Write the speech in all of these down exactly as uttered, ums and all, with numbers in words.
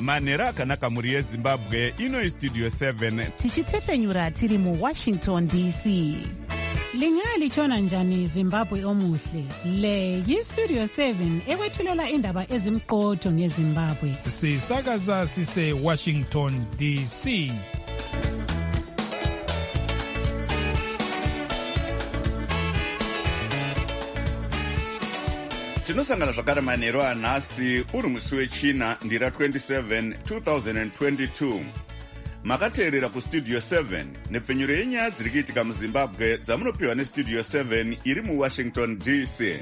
manhero akanaka mhuri yezimbabwe. Ino istudio seven tichitefenyura tiri muwashington D C. Lingalitshona njani Zimbabwe omuhle? Le yistudio seven ekwethulela indaba ezimqotho ngeZimbabwe. Sisakaza sise Washington D C. tinosangana zvakare manhero anhasi uri musi wechina ndira twenty-seven two thousand twenty-two. makateerera kustudio seven nepfenyuro yenyaya dziri kuitika muzimbabwe dzamunopiwa nestudio seven iri muwashington D C.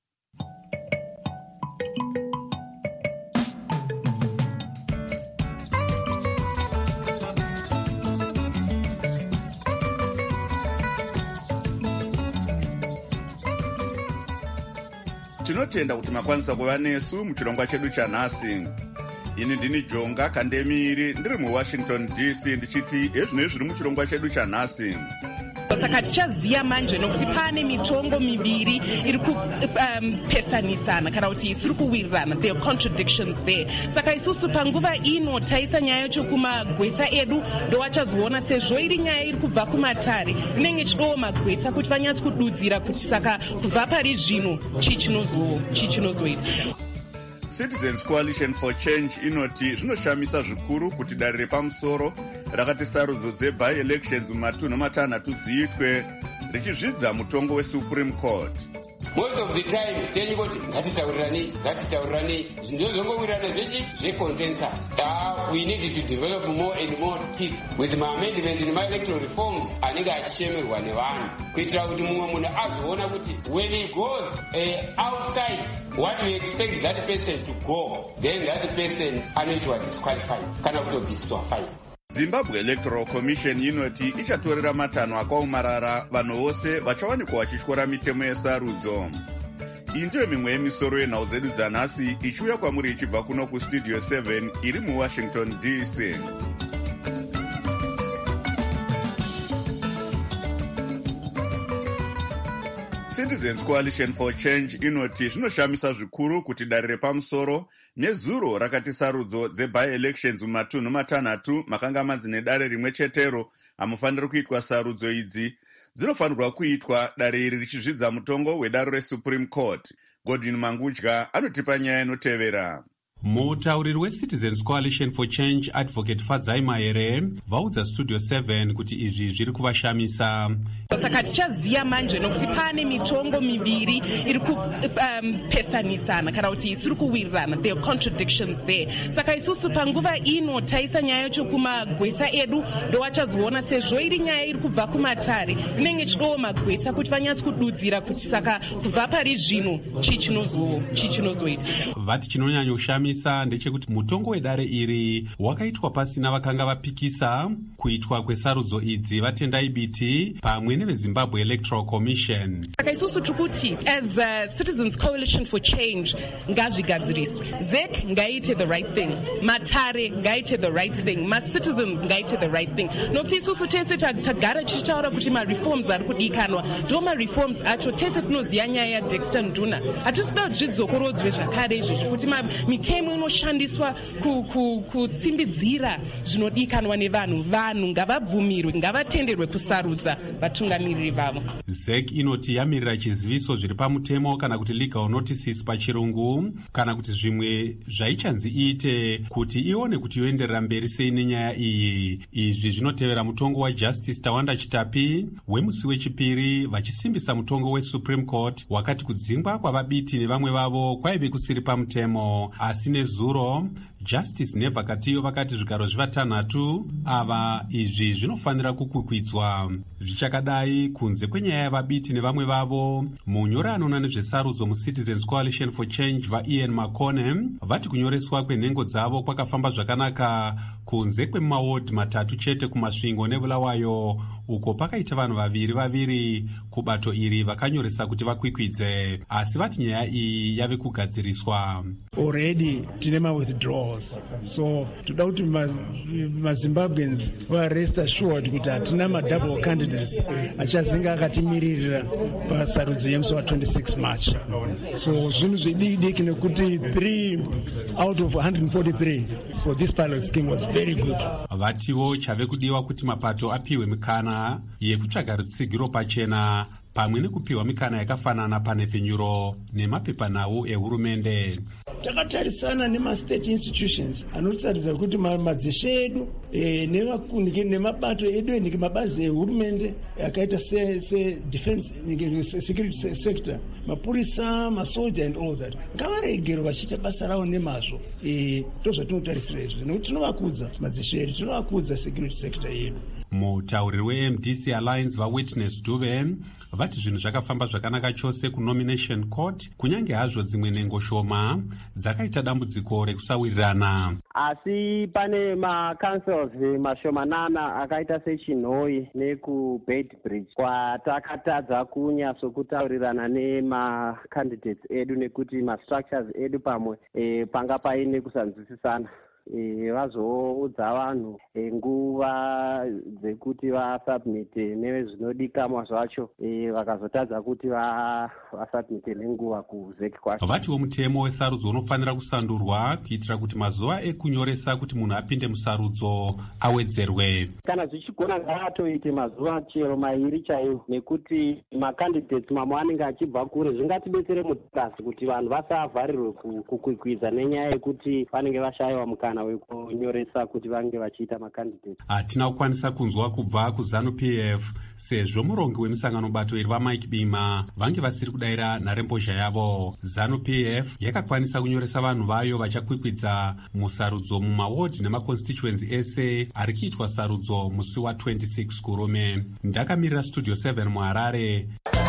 tinotenda kuti makwanisa kuva nesu muchirongwa chedu chanhasi. ini ndini Jonga Kandemiri ndiri muwashington D C ndichiti ezvino zviri muchirongwa chedu chanhasi. Saka tichaziya manje nokuti pane mitongo miviri iri kupesanisana kana kuti isiri kuwirirana. There are contradictions there. Saka isusu panguva ino taisa nyaya yacho kumagweta edu ndowachazoona sezvo iri nyaya iri kubva kumatare inenge chidowo magweta kuti vanyatsi kududzira kuti saka kubva pari zvino chii chinozoitika. Citizens Coalition for Change inoti zvinoshamisa zvikuru kuti dare repamusoro rakati sarudzo dzebi-elections mumatunhu matanhatu dziitwe richizvidza mutongo weSupreme Court. Most of the time tell you what ngatitaurirani ngatitaurirani ndozongowirirana zvechi zveconsensus. Uh, we need to develop more and more teeth with my amendments in my electoral reforms anenge achichemerwa nevanhu kuitira kuti mumwe munhu azoona kuti when he goes uh, outside what we expect that person to go, then that person anoitwa disqualified kana kutobviswa fine. Zimbabwe Electoral Commission inoti ichatorera matanho akaomarara vanhu vose vachawanikwa vachityora mitemo yesarudzo. Iyi ndiyo mimwe yemisoro yenhau dzedu dzanhasi ichiuya kwamuri ichibva kuno kustudio seven iri muwashington D C. Citizens Coalition for Change inoti zvinoshamisa zvikuru kuti dare repamusoro nezuro rakati sarudzo dzebi-elections mumatunhu matanhatu makanga manzi nedare rimwe chetero hamufaniri kuitwa sarudzo idzi dzinofanirwa kuitwa dare iri richizvidza mutongo wedare reSupreme Court. Godwin Mangudya anotipa nyaya inotevera. Mutauriri weCitizens Coalition for Change Advocate Fadzai Mahere vaudza Studio seven kuti izvi zviri kuvashamisa. Saka tichaziya manje nokuti pane mitongo miviri iri kupesanisana kana kuti isiri kuwirirana. There are contradictions there. Saka isusu panguva ino taisa nyaya yacho kumagweta edu ndowachazoona sezvo iri nyaya iri kubva kumatare inenge chidowo magweta kuti vanyatsi kududzira kuti saka kubva pari zvino chii chinozoitika. Vati chinonyanya kushamisa ndechekuti mutongo wedare iri wakaitwa pasina vakanga vapikisa kuitwa kwesarudzo idzi vatendai biti pamwe neveZimbabwe Electoral Commission. Saka isusu tukuti as the Citizens Coalition for Change ngazvigadziriswe. Z E C ngaite the right thing. Matare ngaite the right thing. Ma citizens ngaite the right thing. Nokuti isusu tese tagara tichitaura kuti ma reforms ari kudikanwa. Ndo ma reforms acho tese tinoziya nyaya ya Dexter Nduna. Hatisida zvidzokorodzwe zvakare izvozvi kuti mitemo inoshandiswa kutsimbidzira zvinodikanwa nevanhu. Vanhu ngavabvumirwe, ngavatenderwe kusarudza vatungamiriri vavo. Z E C inoti yamirira chiziviso zviri pamutemo kana kuti legal notices pachirungu kana kuti zvimwe zvaichanzi iite kuti ione kuti yoenderera mberi sei nenyaya iyi. Izvi zvinotevera mutongo waJustice Tawanda Chitapi wemusi wechipiri vachisimbisa mutongo weSupreme Court wakati kudzingwa kwavabiti nevamwe vavo kwaive kusiri pamutemo. Asi nezuro Justice Nevakatiyo vakati zvigaro zvivatanhatu ava izvi zvinofanira kukwikwidza. Zvichakadai kunze kwenyaya yavabiti nevamwe vavo, munyori anoona nezvesarudzo muCitizens Coalition for Change vaIan Makone vati kunyoreswa kwenhengo dzavo kwakafamba zvakanaka kunze kwemawodi matatu chete kumasvingo neBulawayo uko pakaita vanhu vaviri vaviri kubato iri vakanyoresa kuti vakwikwidze, asi vati nyaya iyi yave kugadziriswa. Already tine ma-withdrawals, so toda kuti mazimbabweans va-rest assured kuti hatina ma-double candidates achazinga akatimiririra pasarudzo yemusi wa twenty-six March. So zvinhu zvidiki nekuti three out of one hundred forty-three for this pilot scheme was very good. Vativo chave kudiwa kuti mapato apiwe mikana yekutsvaga rutsigiro pachena pamwe nekupiwa mikana yakafanana panepfenyuro nemapepanhau ehurumende. Takatarisana nema-state institutions anotaridza kuti madzishe edu nemabato edu endike mabazi ehurumende akaita se-defense security sector, mapurisa, masoja and all that, ngavaregero vachiita basa ravo nemazvo. Ndozvatinotarisira izvo nekuti tinovakudza madzishe edu, tinovakudza security sector yedu. Mutauriri we-M D C Alliance vaWitness Dube vati zvinhu zvakafamba zvakanaka chose kunomination court, kunyange hazvo dzimwe nhengo shoma dzakaita dambudziko rekusawirirana. Asi pane ma-councils mashomanana akaita sechinhoi nekubedbridge kwatakatadza kunyasokutaurirana nema-candidates edu nekuti ma-structures edu pamwe e, panga paine kusanzwisisana. E, vazoudza vanhu e, nguva dzekuti vasubmite nezvinodikamwa zvacho e, vakazotadza kuti vasubmite nenguva kuzeki kwacho. Vatiwo mutemo wesarudzo unofanira kusandurwa kuitira kuti mazuva ekunyoresa kuti munhu apinde musarudzo awedzerwe. Kana zvichigona ngavatoite mazuva chero mairi chaiwo, nekuti macandidates mamwe anenge achibva kure. Zvingatidetsere mutasi kuti vanhu vasavharirwe kukwikwidza nenyaya yekuti vanenge vashayiwa mukana wekunyoresa kuti vange vachiita macandidates. Hatina kukwanisa kunzwa kubva kuZANU-P F sezvo murongi wemisangano bato iri vaMike Bima vange vasiri kudayira nharembozha yavo. ZANU-P F yakakwanisa kunyoresa vanhu vayo vachakwikwidza musarudzo mumaward nemaconstituency ese ari kuitwa sarudzo musi wa twenty-six Kurume. Ndakamirira Studio seven muHarare.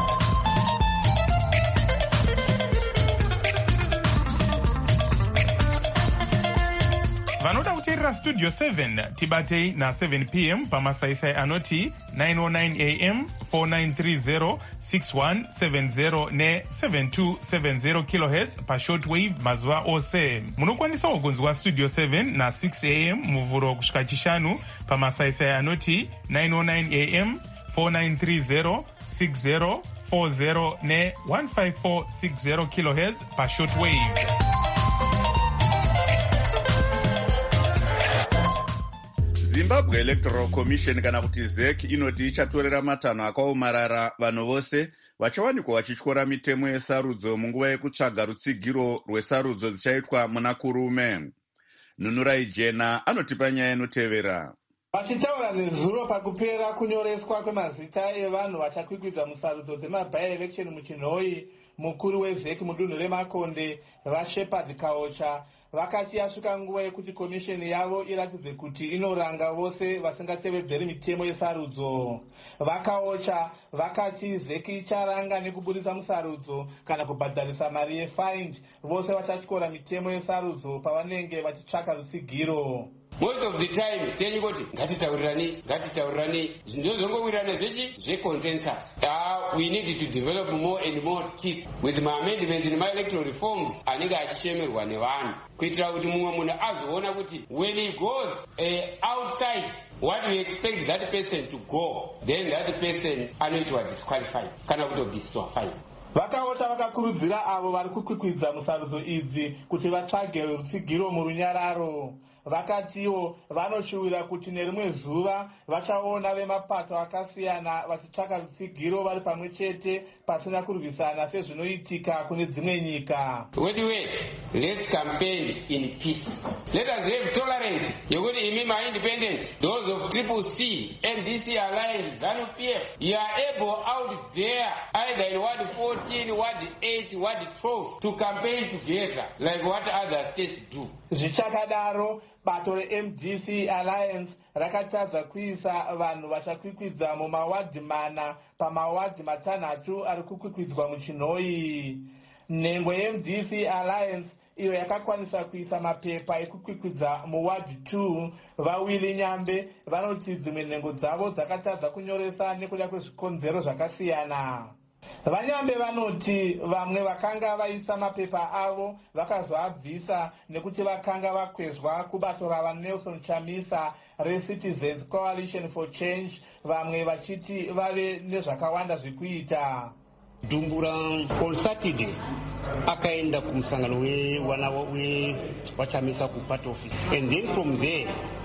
Vanoda kuteerera Studio seven tibatei na seven p m pamasaisai anoti nine oh nine a m, four nine three zero, six one seven zero ne seven two seven zero kilohertz pa shortwave mazuva ose. Munokwanisawo kunzwa Studio seven na six a m muvhuro kusvika chishanu pamasaisai anoti nine oh nine a m, four nine three zero, six zero four zero ne one five four six zero kilohertz pa shortwave. Zimbabwe Electoral Commission kana kuti Z E C inoti ichatorera matanho akaomarara vanhu vose vachawanikwa vachityora mitemo yesarudzo munguva yekutsvaga rutsigiro rwesarudzo dzichaitwa muna Kurume. Nunurai Jena anotipa nyaya inotevera. Vachitaura nezuro pakupera kunyoreswa kwemazita evanhu vachakwikwidza musarudzo dzema-by-election muchinhoi, mukuru we-Z E C mudunhu reMakonde vaShepard Kaocha vakati yasvika nguva yekuti komisheni yavo iratidze kuti inoranga vose vasingatevedzeri mitemo yesarudzo. Vakaocha vakati Z E C icharanga nekubudisa musarudzo kana kubhadharisa mari yefind vose vachatyora mitemo yesarudzo pavanenge vachitsvaka rutsigiro. Most of the time teni kuti ngatitaurirani ngatitaurirani zvinozongowirirana zvechi zveconsensus. Uh, we need to develop more and more teeth with my amendments in my electoral reforms anenge achichemerwa nevanhu kuitira kuti mumwe munhu azoona kuti when he goes uh, outside what we expect that person to go, then that person anoitwa disqualified kana kutobviswa fine. Vakaota vakakurudzira avo vari kukwikwidza musarudzo idzi kuti vatsvage rutsigiro murunyararo. Vakatiwo vanoshuwira kuti nerimwe zuva vachaona vemapato akasiyana vachitsvaka rutsigiro vari pamwe chete pasina kurwisana sezvinoitika kune dzimwe nyika. Anyway, let's campaign in peace. Let us have tolerance. Yekuti imi ma-independent, those of Triple C, M D C Alliance, ZANU-P F, you are able out there either in Ward fourteen, Ward eight, Ward twelve to campaign together like what other states do. Zvichakadaro bato re-M D C Alliance rakatadza kuisa vanhu vachakwikwidza mumawadhi mana pamawadhi matanhatu ari kukwikwidza muchinhoi. Nhengo ye-M D C Alliance iyo yakakwanisa kuisa mapepa ekukwikwidza muwadhi two vawili nyambe vanoti dzimwe nhengo dzavo dzakatadza kunyoresa nekuda kwezvikonzero zvakasiyana. Vanyambe vanoti vamwe vakanga vaisa mapepa avo vakazoabvisa nekuti vakanga vakwezwa kubato rava Nelson Chamisa reCitizens Coalition for Change, vamwe vachiti vave nezvakawanda zvekuita. Dumbura on Saturday akaenda kumusangano wewana wachamisa kupart office, and then from there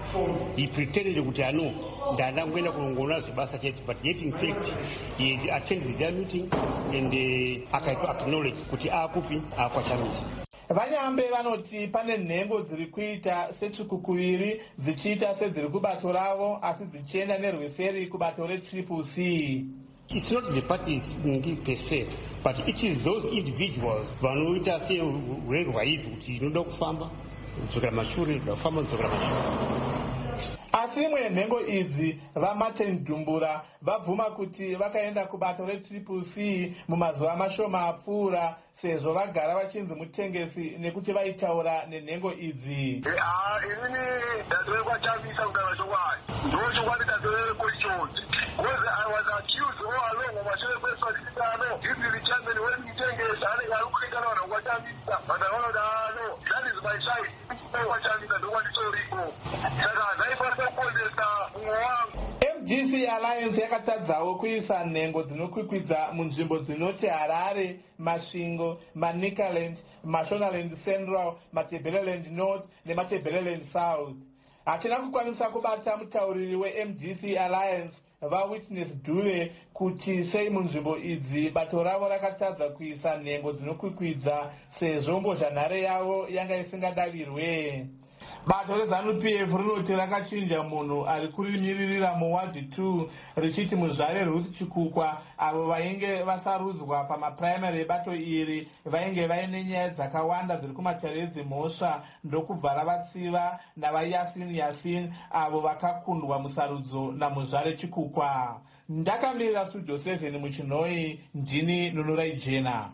he pretended kuti ano ndanda kuenda kunongona zvibasa chete, but yet in fact he attended their meeting and uh, akaito acknowledge kuti akupi akwachamisa. Vanyambe vanoti pane nhengo dziri kuita setsvikukuviri dzichiita sedziri kubato ravo asi dzichienda nerweseri kubato retriple C. It's not the parties per se, but it is those individuals vanoita serwerwaiti kuti inoda kufamba dzokera mashure kufamba dzokera mashure. Asi imwe nhengo idzi vaMartin Dumbura vabvuma kuti vakaenda kubato retriple C mumazuva mashoma apfuura sezvo vagara vachinzi mutengesi nekuti vaitaura nenhengo idzi. Inini dadore kwachamisa kugara chokwadi ndo chokwadi dadore kuichonzi because I was accused all along mumashure kweswaziano izi richameni wemutengesi anenge ari kuita vanhu kwachamisa but I wanted ano that is my side kwachamisa ndokwanditoriko saka ndaifanira kukonzesa mumwe wangu. M G C Alliance yakatadzawo kuisa nhengo dzinokwikwidza munzvimbo dzinoti Harare, Masvingo, Manicaland, Mashonaland Central, Matabeleland North neMatabeleland South. Hatina kukwanisa kubata mutauriri we-M G C Alliance vaWitness Dube kuti sei munzvimbo idzi bato ravo rakatadza kuisa nhengo dzinokwikwidza sezvo mbozhanhare yavo yanga isingadavirwe. Bato reZANU P F rinoti rakachinja munhu ari kurimiririra muwadhi two richiti muzvare Ruth Chikukwa avo vainge vasarudzwa pamapuraimari ebato iri vainge vaine nyaya dzakawanda dziri kumatare edzimhosva ndokubva ravatsiva navaYasin Yasin avo vakakundwa musarudzo namuzvare Chikukwa. Ndakamirira Studio seven muchinhoi, ndini Nunurai Jena.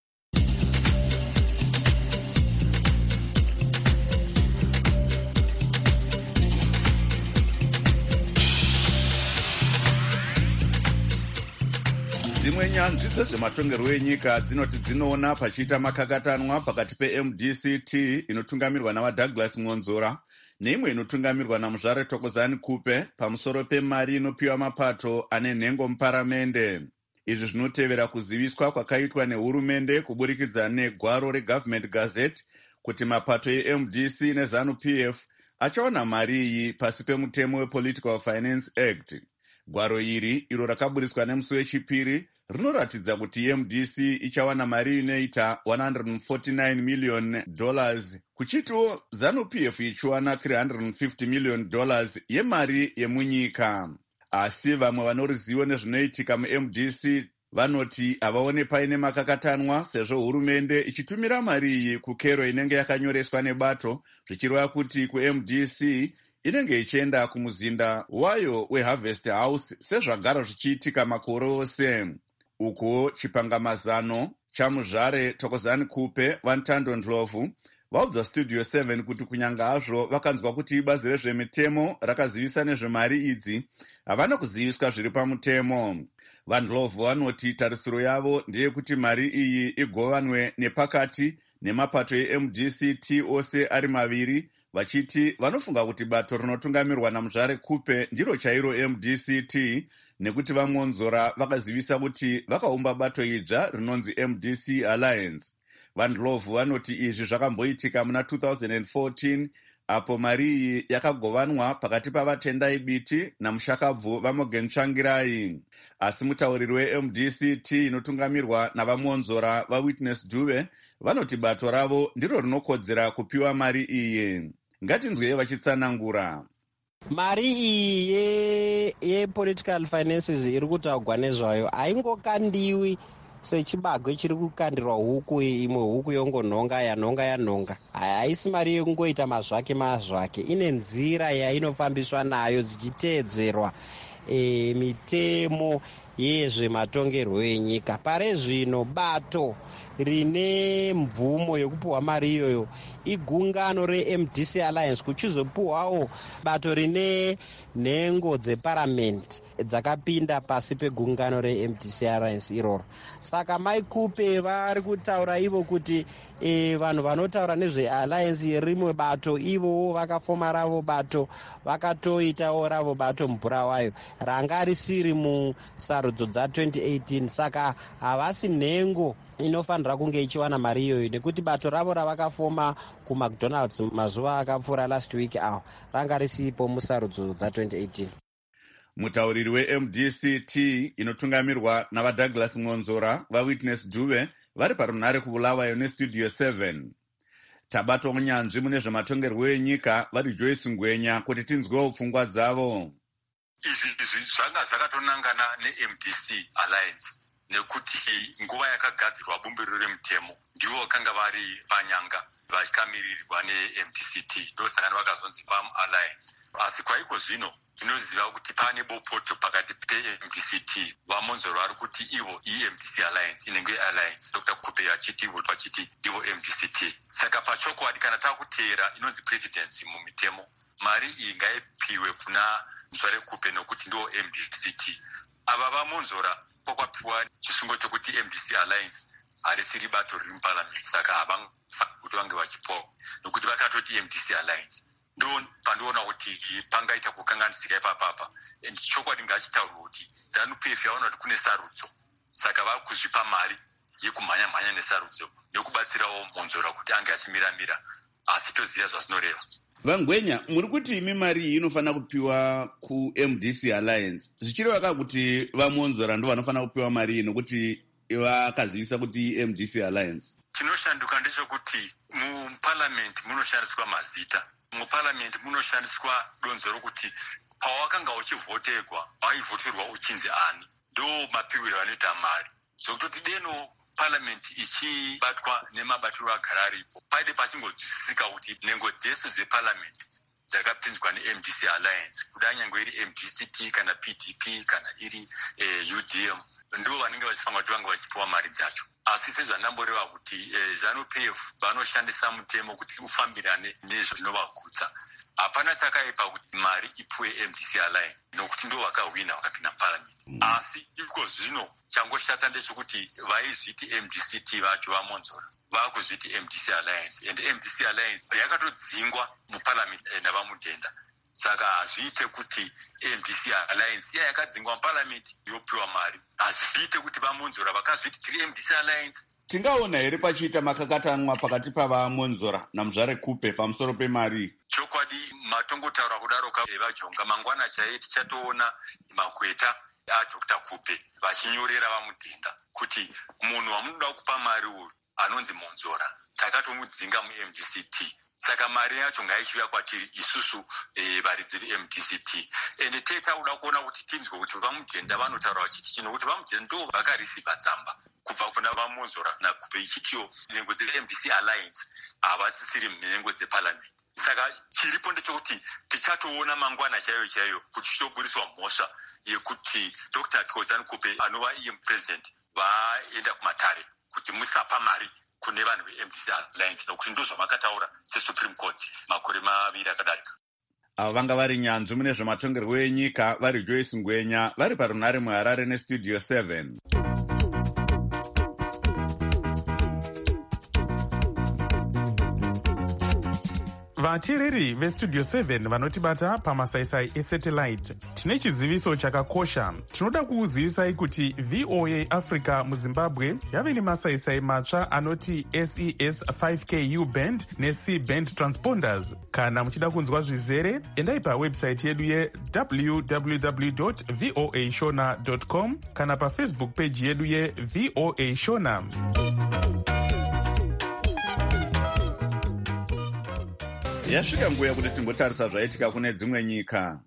Dzimwe nyanzvi dzezvematongerwo enyika dzinoti dzinoona pachiita makakatanwa pakati peM D C T inotungamirwa navaDouglas Ngonzora neimwe inotungamirwa namuzvare Thokozani Kupe pamusoro pemari inopiwa mapato ane nhengo muparamende. Izvi zvinotevera kuziviswa kwakaitwa nehurumende kuburikidza negwaro reGovernment Gazette kuti mapato eM D C neZANU P F achaona mari iyi pasi pemutemo wePolitical Finance Act. Gwaro iri iro rakaburiswa nemusi wechipiri rinoratidza kuti M D C ichawana mari inoita one hundred forty-nine million dollars kuchitiwo ZANU P F ichiwana three hundred fifty million dollars yemari yemunyika. Asi vamwe vanorizivo nezvinoitika muM D C vanoti havaone paine makakatanwa sezvo hurumende ichitumira mari iyi kukero inenge yakanyoreswa nebato zvichireva kuti kuM D C inenge ichienda kumuzinda wayo weHarvest House sezvagara zvichiitika makore ose. Uko chipangamazano chamuzvare Thokozani Kupe vaNtando Ndlovu vaudza Studio seven kuti kunyanga hazvo vakanzwa kuti bazi rezvemitemo rakazivisa nezvemari idzi havana kuziviswa zviri pamutemo. VaNdlovu vanoti tarisiro yavo ndeyekuti mari iyi igovanwe nepakati nemapato eM D C T ose ari maviri, vachiti vanofunga kuti bato rinotungamirwa namuzvare Kupe ndiro chairo M D C T nekuti vaMonzora vakazivisa kuti vakaumba bato idzva rinonzi M D C Alliance. VaNdlovu vanoti izvi zvakamboitika muna two thousand fourteen apo mari iyi yakagovanwa pakati pavatendai biti namushakabvu vaMorgan Tsvangirai. Asi mutauriri weM D C T inotungamirwa navaMonzora vaWitness Dube vanoti bato ravo ndiro rinokodzera kupiwa mari iyi. Ngatinzwei vachitsanangura. Mari iyi yepolitical finances iri kutaurwa nezvayo haingokandiwi sechibagwe chiri kukandirwa huku imwe huku yongonhonga yanhonga yanhonga. Haisi mari yekungoita mazvake mazvake, ine nzira yainofambiswa nayo dzichiteedzerwa e, mitemo yezvematongerwo enyika. Pare zvino bato rine mvumo yekupuhwa mari iyoyo igungano reM D C Alliance, kuchizopuhwawo bato rine nhengo dzeparamend dzakapinda pasi pegungano reM D C Alliance iroro. Saka Maikupe vari kutaura ivo kuti e, vanhu vanotaura nezvealliance rimwe bato ivowo vakafoma ravo bato, vakatoitawo ravo bato mubhurawayo ranga risiri musarudzo dza twenty eighteen. Saka havasi nhengo inofanira kunge ichiwana mari iyoyo nekuti bato ravo ravakafoma kumacdonalds mazuva akapfuura last week aho ranga risipo musarudzo dza twenty eighteen. Mutauriri weM D C T inotungamirwa navaDouglas Ngonzora vaWitness Dube vari parunhare kuBulawayo neStudio seven. Tabatwa munyanzvi mune zvematongerwo enyika vari Joyce Ngwenya kuti tinzwewo pfungwa dzavo. Izvi zvanga zvakatonangana neM D C Alliance nekuti nguva yakagadzirwa bumbiro remutemo ndivo vakanga vari panyanga vachikamirirwa neM D C T, ndosaka vakazonzi Farm Alliance. Asi kwaiko zvino tinoziva kuti pane bopoto pakati peM D C T. Vamonzoro vari kuti ivo iEM D C Alliance inenge Alliance, Doctor Kupe achiti ivo vachiti ndivo M D C T. Saka pachokwadi kana takuteera inonzi presidency mumitemo, mari iyi ngaipiwe kuna Mzware Kupe nokuti ndiwo M D C T. Ava vamonzora kwakwapiwa chisungo chokuti M D C Alliance harisiri bato riri muparliament, saka havangafaniri kuti vange vachipiwa nokuti vakatoti M D C Alliance. Ndo pandiona kuti pangaita kukanganisika ipapapa. Chokwadi ngachitaurwa kuti ZANU P F yaona kuti kune sarudzo, saka vari kuzvipa mari yekumhanya-mhanya nesarudzo nekubatsirawo Monzora kuti ange achimiramira, asi toziva zvazvinoreva. Vangwenya, muri kuti imi mari iyi inofanira kupiwa kuM D C Alliance. Zvichireva ka kuti vaMonzora ndo vanofanira kupiwa mari iyi nokuti vakazivisa kuti M D C Alliance. Chinoshanduka ndechekuti muparliament munoshandiswa mazita. Muparliament munoshandiswa donzo rokuti pawakanga uchivhoterwa waivhoterwa uchinzi ani, ndo mapiwiro anoita mari. Zvokutoti deno parliament ichibatwa nemabatiro agara aripo, paide pachingodzisisika kuti nhengo dzese dzeparliament dzakapinzwa neM D C Alliance, kuda nyangwe iri M D C T kana P D P kana iri eh, U D M, ndo vanenge vachifanira kuti vange vachipiwa mari dzacho. Asi sezvandamboreva kuti eh, ZANU P F vanoshandisa mutemo kuti ufambirane nezvinovagutsa. Hapana chakaipa kuti mari ipuwe M D C Alliance nokuti ndo vakahwina vakapinda parliament. Mm. Asi iko zvino changoshata ndechekuti vaizviti M D C T vacho vaMonzora vakuzviti M D C Alliance, and M D C Alliance yakatodzingwa muparliament navamudhenda. Saka hazviite kuti M D C Alliance iya yakadzingwa muparliament yopiwa mari, hazviite kuti vaMonzora vakazviti tiri M D C Alliance. Tingaona here pachiita makakatanwa pakati pavaMonzora naMzvare Kupe pamusoro pemari. Chokwadi matongotaura kudaroka evajonga mangwana chaiye tichatoona makweta aDoctor Kupe vachinyorera vamudhenda kuti munhu wamunoda kupa mari uyu anonzi Monzora takatomudzinga muM D C T. Saka mari yacho ngaichiuya kwatiri isusu e, varidzi veM D C T. Ende tetakuda kuona kuti tinzwe kuti vamudhenda vanotaura vachiti chino kuti vamudhenda ndo vakarisiva tsamba kubva kuna vaMonzora naKupe ichitiwo nhengo dzeM D C Alliance havasisiri munhengo dzeparliament. Saka chiripo ndechekuti tichatoona mangwana chaiyo chaiyo kuti chitoburiswa mhosva yekuti Doctor Kozani Kupe anova iye president vaenda kumatare kuti musapa mari kune vanhu veM D C Alliance nokuti ndo zvavakataura seSupreme Court makore maviri akadarika. Ava vanga vari nyanzvi mune zvematongerwo enyika vari Joyce Ngwenya vari parunhare muHarare neStudio seven. vateereri vestudio seven vanotibata pamasaisai esatellite, tine chiziviso chakakosha. Tinoda kukuzivisai kuti V O A Africa muZimbabwe yave nemasaisai matsva anoti S E S five K U band neC band transponders. Kana muchida kunzwa zvizere, endai pawebsite yedu ye w w w dot v o a shona dot com kana pafacebook page yedu ye V O A Shona. Yasvika nguva yekuti timbotarisa zvaitika kune dzimwe nyika.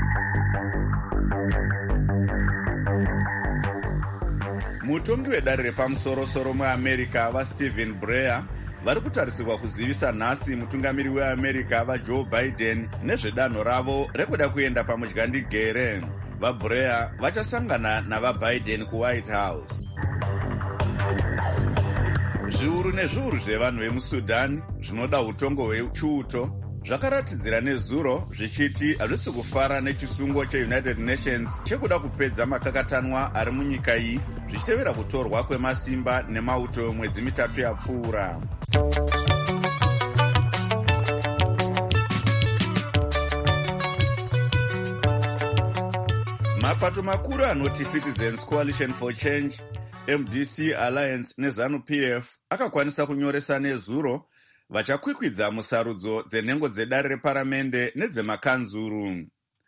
Mutongi wedare repamusoro-soro muAmerica vaStephen Breyer vari kutarisirwa kuzivisa nhasi mutungamiri weAmerica vaJoe Biden nezvedanho ravo rekuda kuenda pamudyandigere. vabreya vachasangana navabiden kuwhite house. Zviuru nezviuru zvevanhu vemusudan zvinoda utongo hwechiuto zvakaratidzira nezuro zvichiti hazvisi kufara nechisungo cheunited nations chekuda kupedza makakatanwa ari munyika iyi zvichitevera kutorwa kwemasimba nemauto mwedzi mitatu yapfuura. Mapato makuru anoti Citizens Coalition for Change, M D C Alliance neZANU-P F akakwanisa kunyoresa nezuro vachakwikwidza musarudzo dzenhengo dzedare reparamende nedzemakanzuru.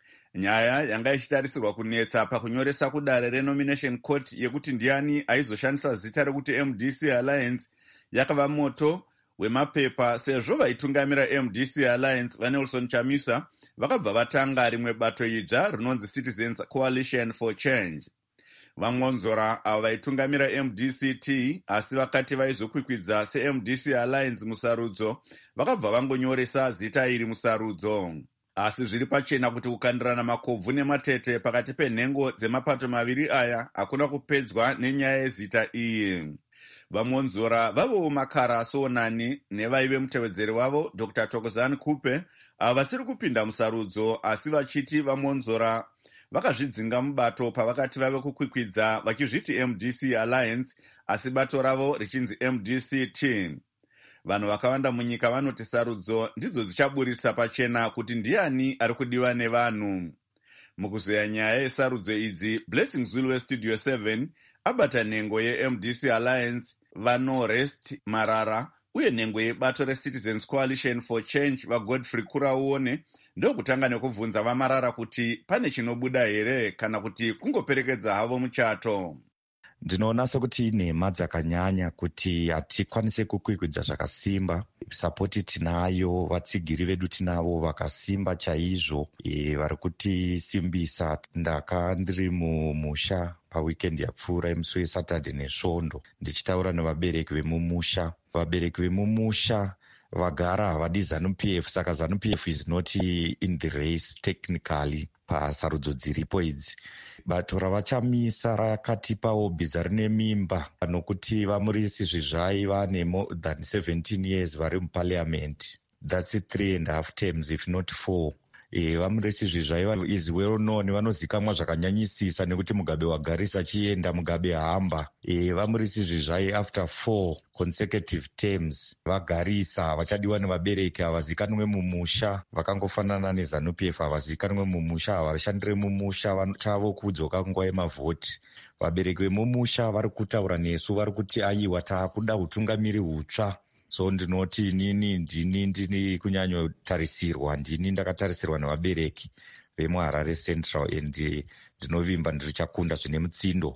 Nyaya yanga ichitarisirwa kunetsa pakunyoresa kudare renomination court yekuti ndiani aizoshandisa zita rekuti M D C Alliance yakava moto wemapepa sezvo vaitungamira M D C Alliance vaNelson Chamisa vakabva vatanga rimwe bato idzva rinonzi Citizens Coalition for Change. Vangonzora avo vaitungamira M D C T asi vakati vaizokwikwidza se-M D C Alliance musarudzo vakabva vangonyoresa zita iri musarudzo. Asi zviri pachena kuti kukandirana makobvu nematete pakati penhengo dzemapato maviri aya hakuna kupedzwa nenyaya yezita iyi. Vamonzora vavo makara soonani nevaive mutevedzeri wavo Doctor Thokozani Kupe avo vasiri kupinda musarudzo asi vachiti vamonzora vakazvidzinga mubato pavakati vave kukwikwidza vachizviti M D C Alliance asi bato ravo richinzi M D C T. Vanhu vakawanda munyika vanoti sarudzo ndidzo dzichaburisa pachena kuti ndiani ari kudiwa nevanhu. Mukuzeya nyaya yesarudzo idzi, Blessing Zulu weStudio seven abata nhengo ye-M D C Alliance vaNorest Marara uye nhengo yebato reCitizens Coalition for Change vaGodfrey Kurauone ndokutanga nekubvunza vaMarara kuti pane chinobuda here kana kuti kungoperekedza havo muchato. Ndinoona sekuti nhema dzakanyanya kuti hatikwanise kukwikwidza zvakasimba. Sapoti tinayo, vatsigiri vedu tinavo vakasimba chaizvo e, vari kutisimbisa. Ndaka ndiri mumusha pawikendi yapfuura yemusi weSaturday nesvondo ndichitaura nevabereki vemumusha. Vabereki vemumusha vagara havadi ZANU-P F, saka ZANU-P F is not in the race technically pasarudzo dziripo idzi. Bato ravachamisa rakatipawo bhiza rine mimba nokuti vamurisi zvizvai vane more than seventeen years vari muparliament. That's three and a half terms if not four. E, vamurisi zvizvai is well known, vanozikamwa zvakanyanyisisa nekuti Mugabe wagarisa achienda Mugabe hamba. E, vamurisi zvizvai after four consecutive terms vagarisa vachadiwa nevabereki havazikanwe mumusha, vakangofanana neZANU-P F havazikanwe mumusha, havarashandire mumusha, vachavo kudzoka nguva yemavhoti. Vabereki vemumusha vari kutaura nesu vari kuti aiwa taakuda utungamiri hutsva. So ndinoti inini ndini ndini kunyanyotarisirwa ndini ndakatarisirwa nevabereki vemuHarare Central and ndinovimba ndiri chakunda zvine mutsindo.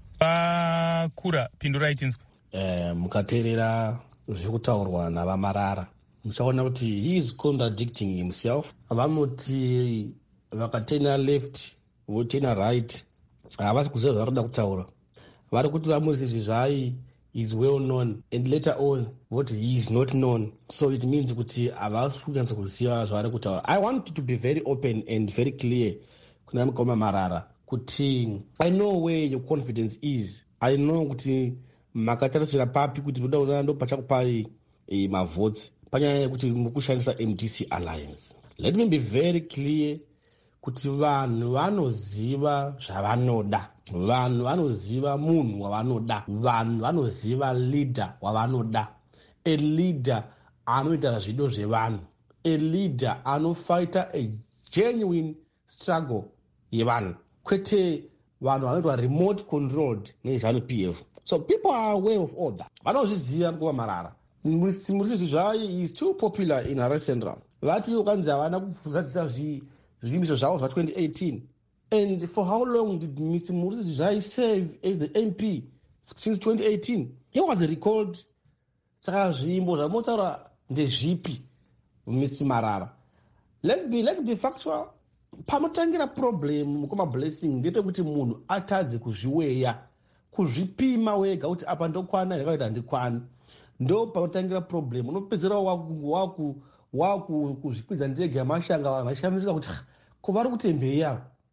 Pakura pindurai tinzwe. Eh, mukateerera zviri kutaurwa navaMarara muchaona kuti he is contradicting himself. Vanoti vakatena left votena right havasi kuziva zvavari kuda kutaura. Vari kuti vamurisi zvizvai is well known and later on what he is not known, so it means kuti havasi kunyatsa kuziva zvavari kutaura. I want to be very open and very clear kuna mukoma Marara kuti I know where your confidence is. I know kuti makatarisira papi kuti muda kuona ndo pachakupai e, mavhoti panyaya yekuti mukushandisa M D C Alliance. Let me be very clear kuti vanhu vanoziva zvavanoda, vanhu vanoziva munhu wavanoda, vanhu vanoziva leader wavanoda, a leader anoita zvido zvevanhu, a leader anofighta a genuine struggle yevanhu, kwete vanhu vanoitwa remote controlled neZANU-P F. So people are aware of all that. Vanozviziva kuva Marara. Murisi zvai is too popular in Harare Central. Vati ukanzi havana kufuzadzisa zvivimbiso zvavo zva twenty eighteen. And for how long did Mister Murisi zvai serve as the M P? Since twenty eighteen. He was recalled. Saka zvimbo zvamotaura ndezvipi Mister Marara. Let's be, let's be factual. Panotangira problem mukoma Blessing ndepekuti munhu atadze kuzviweya, kuzvipima wega kuti apa ndokwana yakaita ndikwani. Ndo panotangira problem. Unopedzera waku waku waku kuzvikwidza ndege yamashanga vachishamisa kuti kuvari kutembei yavo.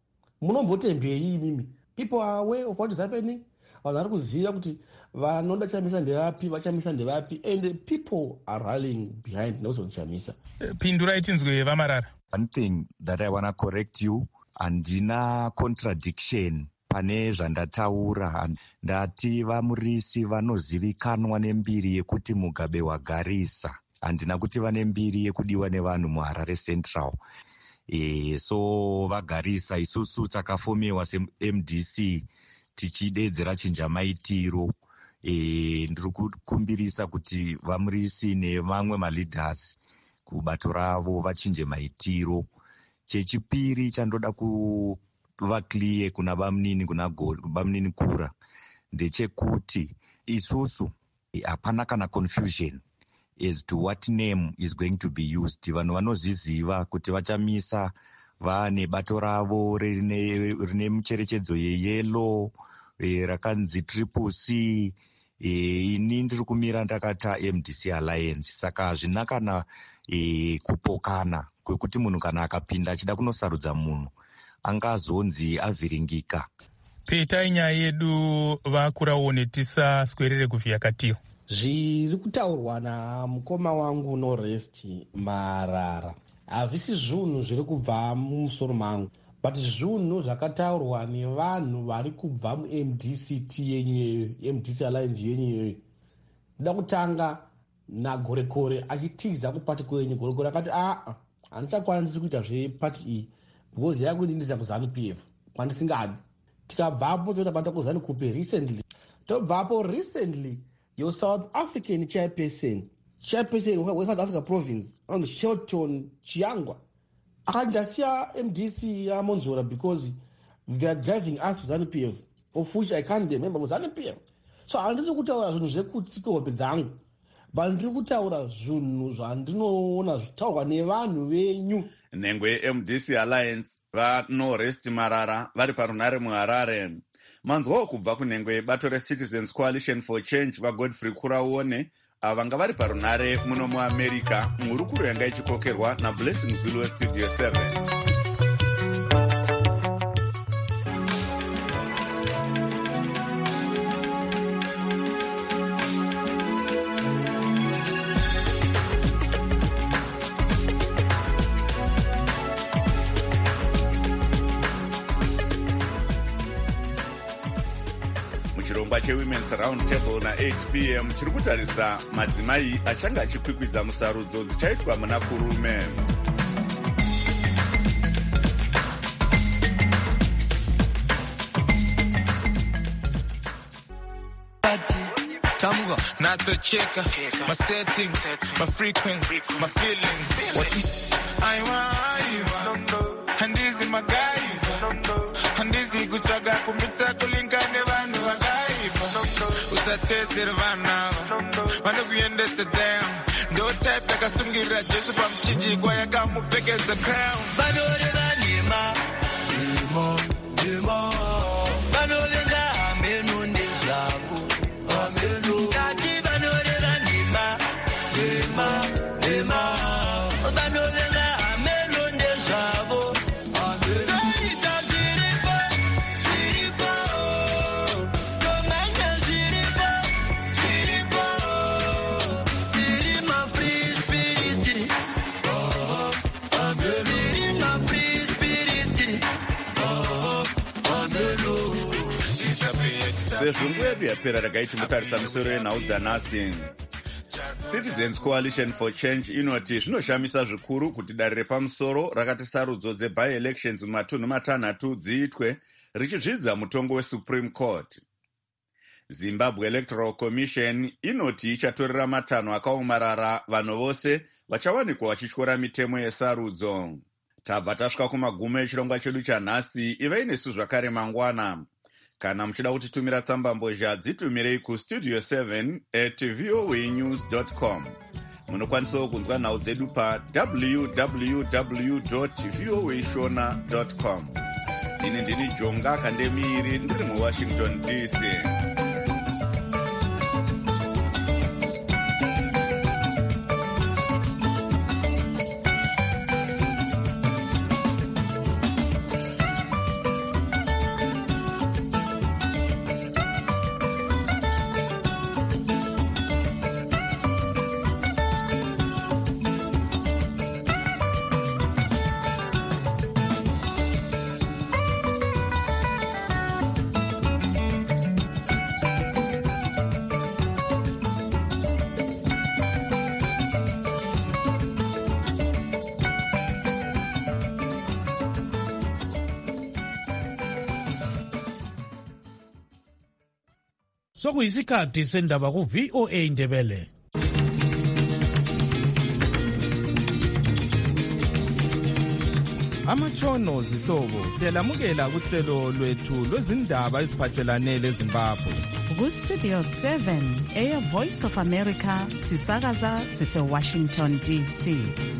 munombotembei imimi? People are aware of what is happening. Vanhu vari kuziva kuti vanoda chamisa ndevapi, vachamisa ndevapi, and people are rallying behind nozochamisa. Pindurai tinzwe Vamarara. One thing that I want to correct you, handina contradiction pane zvandataura. Ndati vamurisi vanozivikanwa nembiri yekuti Mugabe wagarisa, handina kuti vane mbiri yekudiwa nevanhu muHarare Central. E, so vagarisa isusu takafomewa se-M D C tichidedzera chinjamaitiro. E, ndiri kukumbirisa kuti vamurisi nevamwe maleaders kubato ravo vachinje maitiro. Chechipiri chandoda kuva clear kuna vamunini kuna vamunini kura ndechekuti isusu hapana kana confusion as to what name is going to be used. Vanhu vanozviziva kuti vachamisa vane bato ravo rine, rine mucherechedzo yeyelo e, rakanzi triple C. E, ini ndiri kumira ndakata M D C Alliance, saka hazvina kana e, kupokana kwekuti munhu kana akapinda achida kunosarudza munhu angazonzi avhiringika. Petai nyaya yedu vakuraone tisaswerere kuvhiya katiyo. Zviri kutaurwa namukoma wangu Norest Marara havisi zvinhu zviri kubva mumusoro mangu, but zvinhu zvakataurwa nevanhu vari kubva mu-M D C T yenyu, M D C Alliance yenyu. Ndoda kutanga nagorekore achitiza kupati kwenyu. Gorekore akati aa handichakwanisi kuita zvepati iyi because yakundiendesa kuzanu P F kwandisingadi. Tikabvapo totobata kuzanu kupe recently. Tobvapo recently your South African chairperson, chairperson we South Africa province, on Shelton Chiangwa, akandasiya M D C yaMonzora because they are driving us to ZANU P F, of which I can't be a member of ZANU P F. So handisi kutaura zvinhu zvekutsika hope dzangu, but ndiri kutaura zvinhu zvandinoona zvitaurwa nevanhu venyu. Nhengwe M D C Alliance vaNorest Marara vari parunare muHarare. Manzwawo kubva kunhengwe bato reCitizens Coalition for Change vaGodfrey Kuraone vanga vari parunare muno muAmerica. Mhurukuro yanga ichikokerwa naBlessing Zulu weStudio seven. Chirongwa cheWomen's Round Table na eight p m chiri kutarisa madzimai achanga achikwikwidza musarudzo dzichaitwa muna kurume. Tamuga, not to check my settings, my frequency, my feelings. What is I want? And this is my guys. And this is good to go kumitsa kulinka nevanhu vakaipa. Usatedzera vanhu vano kuendesa down. Ndo type yakasungira Jesu pamuchinjikwa yakamupfekedza crown. Vanoreva nhema, nhema, nhema. Vanovenga hameno ndezvavo, hameno. Kati vanoreva nhema, nhema, nhema. Vanovenga hameno ndezvavo. Sezvo nguva yedu yapera ragaiti mutarisa misoro yenhau dzanhasi. Citizens Coalition for Change inoti zvinoshamisa zvikuru kuti dare repamusoro rakati sarudzo dzebi-elections mumatunhu matanhatu dziitwe richizvidza mutongo weSupreme Court. Zimbabwe Electoral Commission inoti ichatorera matanho akaomarara vanhu vose vachawanikwa vachityora mitemo yesarudzo. Tabva tasvika kumagumo echirongwa chedu chanhasi. Ivai nesu zvakare mangwana. Kana muchida kutitumira tsambambozha dzitumirei kustudio seven at voanews dot com. Munokwanisawo kunzwa nhau dzedu pa w w w dot voa shona dot com. Ini ndini Jonga Kandemiri ndiri muWashington D C. Sokuyisikhathi sendaba ku V O A Indebele. Amatshono zihlobo siyalamukela kuhlelo lwethu lwezindaba eziphathelane leZimbabwe. Ku Studio seven eya Voice of America sisakaza sise Washington D C.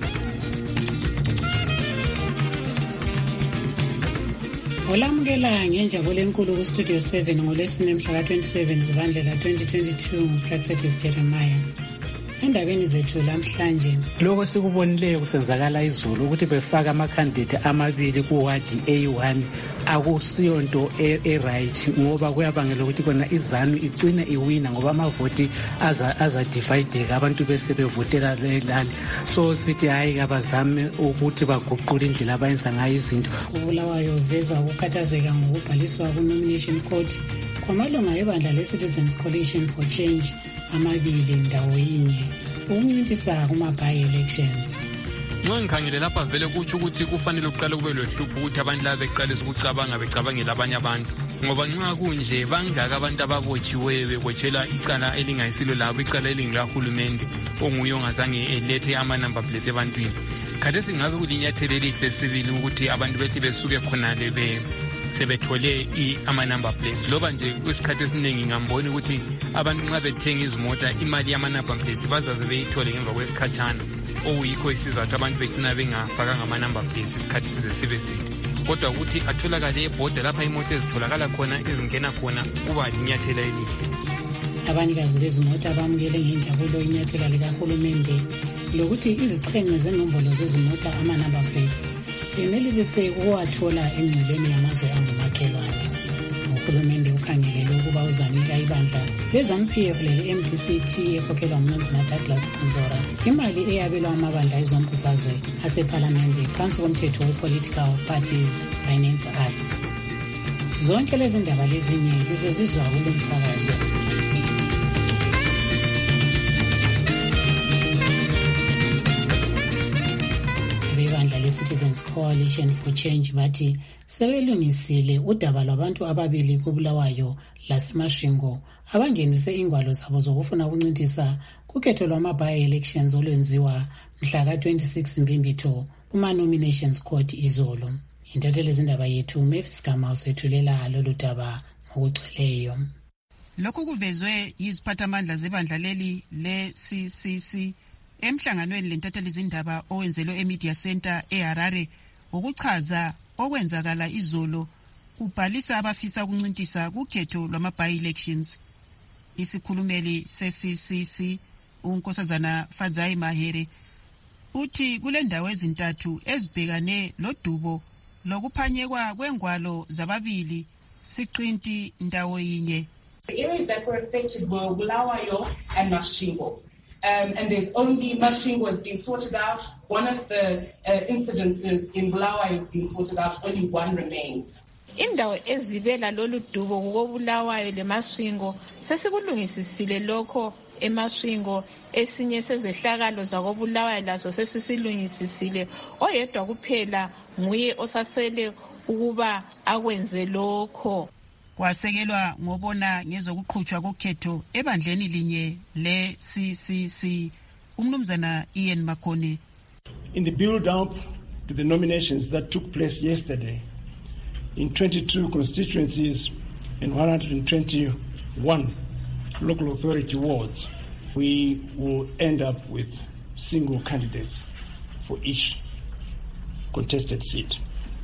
Olamukela ngenjabulo enkulu ku Studio seven ngolesine mhla ka twenty-seven Zibandlela twenty twenty-two Praxetis Jeremiah. Endabeni zethu lamhlanje lokho sikubonileyo kusenzakala izulu ukuthi befaka amakhandidate amabili kuwadi A one akusiyo nto e-right ngoba kuyabangela ukuthi kona izanu igcine iwina ngoba amavoti aza aza divide abantu bese bevotela lelali. So sithi hayi abazame ukuthi baguqule indlela abayenza ngayo izinto. Ubulawayo veza ukukhathazeka ngokubhaliswa ku nomination court kwamalunga ebandla le-Citizens Coalition for Change amabili ndawo yinye ukuncintisa kuma-by-elections. Nxa ngikhangele lapha vele kutsho ukuthi kufanele uqale kube lohlupho ukuthi abantu laba beqalisa ukucabanga becabangela abanye abantu ngoba nxa kunje bangaka abantu ababotshiweyo bebotshela icala elingayisilo labo icala elingilahulumende onguye ongazange elethe ama-number plate ebantwini. Khathesi ngabe kulinyathelo elihle sibili ukuthi abantu bethi besuke khonale be sebethole ama-number plates loba nje kwesikhathi esiningi ngambona ukuthi abantu nxa bethenga izimota imali yama-number plates bazaze beyithole ngemva kwesikhatshana okuyikho isizathu abantu begcina bengafakanga ama-number plates isikhathi size sibe side. Kodwa ukuthi atholakale ebhoda lapha imoto ezitholakala khona ezingena khona kuba linyathela elihle. Abanikazi bezimota bamukele ngenjabulo inyathela likahulumende lokuthi izixhenxe zenombolo zezimota ama-number plates leneli bese uwathola engceleni yamazwe angumakhelwane. Uhulumende ukhangelele ukuba uzanika ibandla le-ZANU P F le-M D C T ekhokhelwa nguMnumzana Douglas Khonzora imali eyabelwa amabandla ezombusazwe asephalamende phansi komthetho we-Political Parties Finance Act. Zonke lezi ndaba lezinye lizozizwa kulo msakazo. Ibandla le-Citizens Coalition for Change bathi sebelungisile udaba lwabantu ababili kubulawayo lasemashingo abangenise ingwalo zabo zokufuna ukuncintisa kukhetho lwama-by-elections olwenziwa mhla ka twenty-six Mbimbitho kuma-nominations court izolo. Intatheli zindaba yethu Mavis Gama usethulela lolu daba ngokugcweleyo. Lokhu kuvezwe yiziphathamandla zebandla leli le-C C C emhlanganweni lentatheli zindaba owenzelwe eMedia Center eHarare ukuchaza okwenzakala izolo kubhalisa abafisa ukuncintisa kukhetho lwama-by-elections. Isikhulumeli se-C C C uNkosazana Fadzai Mahere uthi kule ndawo ezintathu ezibhekane lodubo lokuphanyekwa kwengwalo zababili siqinti ndawo yinye. The areas that were affected were Bulawayo and Mashingo. Um, and there's only Mashingo has been sorted out. One of the uh, incidences in Bulawayo has been sorted out. Only one remains. Indawo ezibela lolu dubo kokubulawayo lemashingo sesikulungisisile lokho emashingo esinye sezehlakalo zakobulawayo laso sesisilungisisile oyedwa kuphela nguye osasele ukuba akwenze lokho. Kwasekelwa ngobona ngezokuqhutshwa kokhetho ebandleni linye le-C C C uMnumzana Ian Makone. In the build up to the nominations that took place yesterday in twenty-two constituencies and one hundred twenty-one local authority wards, we will end up with single candidates for each contested seat.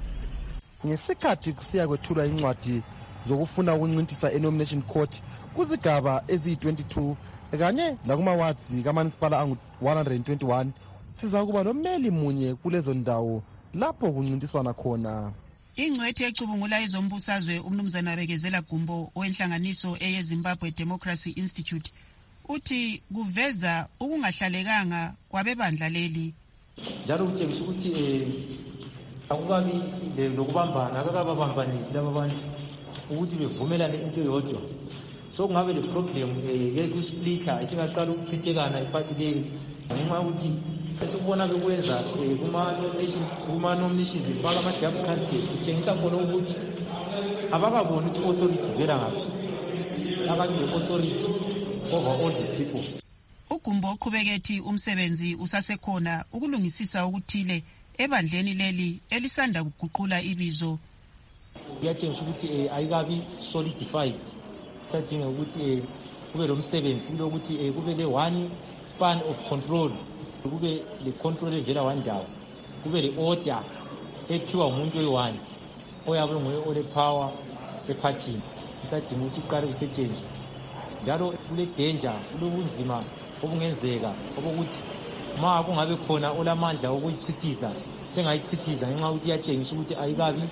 Ngesikhathi kusiya kwethula incwadi zokufuna ukuncintisa e-nomination court kuzigaba eziyi twenty-two kanye nakuma-wards kamasipala angu one hundred twenty-one siza kuba nomeli munye kulezo ndawo lapho kuncintiswana khona. Ingcwethi ecubungula izombusazwe uMnumzana Bekezela Gumbo owenhlanganiso eyeZimbabwe Democracy Institute uthi kuveza ukungahlalekanga kwabebandla leli. Njalo kutshengisa ukuthi eh akukabi lokubambana akakababambanisi laba bantu ukuthi bevumelane into yodwa. So kungabe le problem eh kusplita isingaqala ukuchithekana iparty leyo ngenxa ukuthi sikubona bekwenza kuma nomination kuma nominations befaka ama candidate kutshengisa khona ukuthi abakaboni ukuthi authority vela ngaphi abane-authority over all the people. Ugumbo uqhubekethi umsebenzi usasekhona ukulungisisa okuthile ebandleni leli elisanda kuguqula ibizo. Kuyatshengisha ukuthi ayikabi solidified. Sadinga ukuthi kube lo msebenzi kube ukuthi kube le one fan of control, kube le control evela wandawo, kube le order ephiwa umuntu oyi-one oyabe nguye ole power ephathini. Isadinga ukuthi iqale kusetshenziswe njalo kule danger, kulobunzima obungenzeka obokuthi ma kungabe khona olamandla okuyichithiza sengayichithiza ngenxa yokuthi iyatshengisa ukuthi ayikabi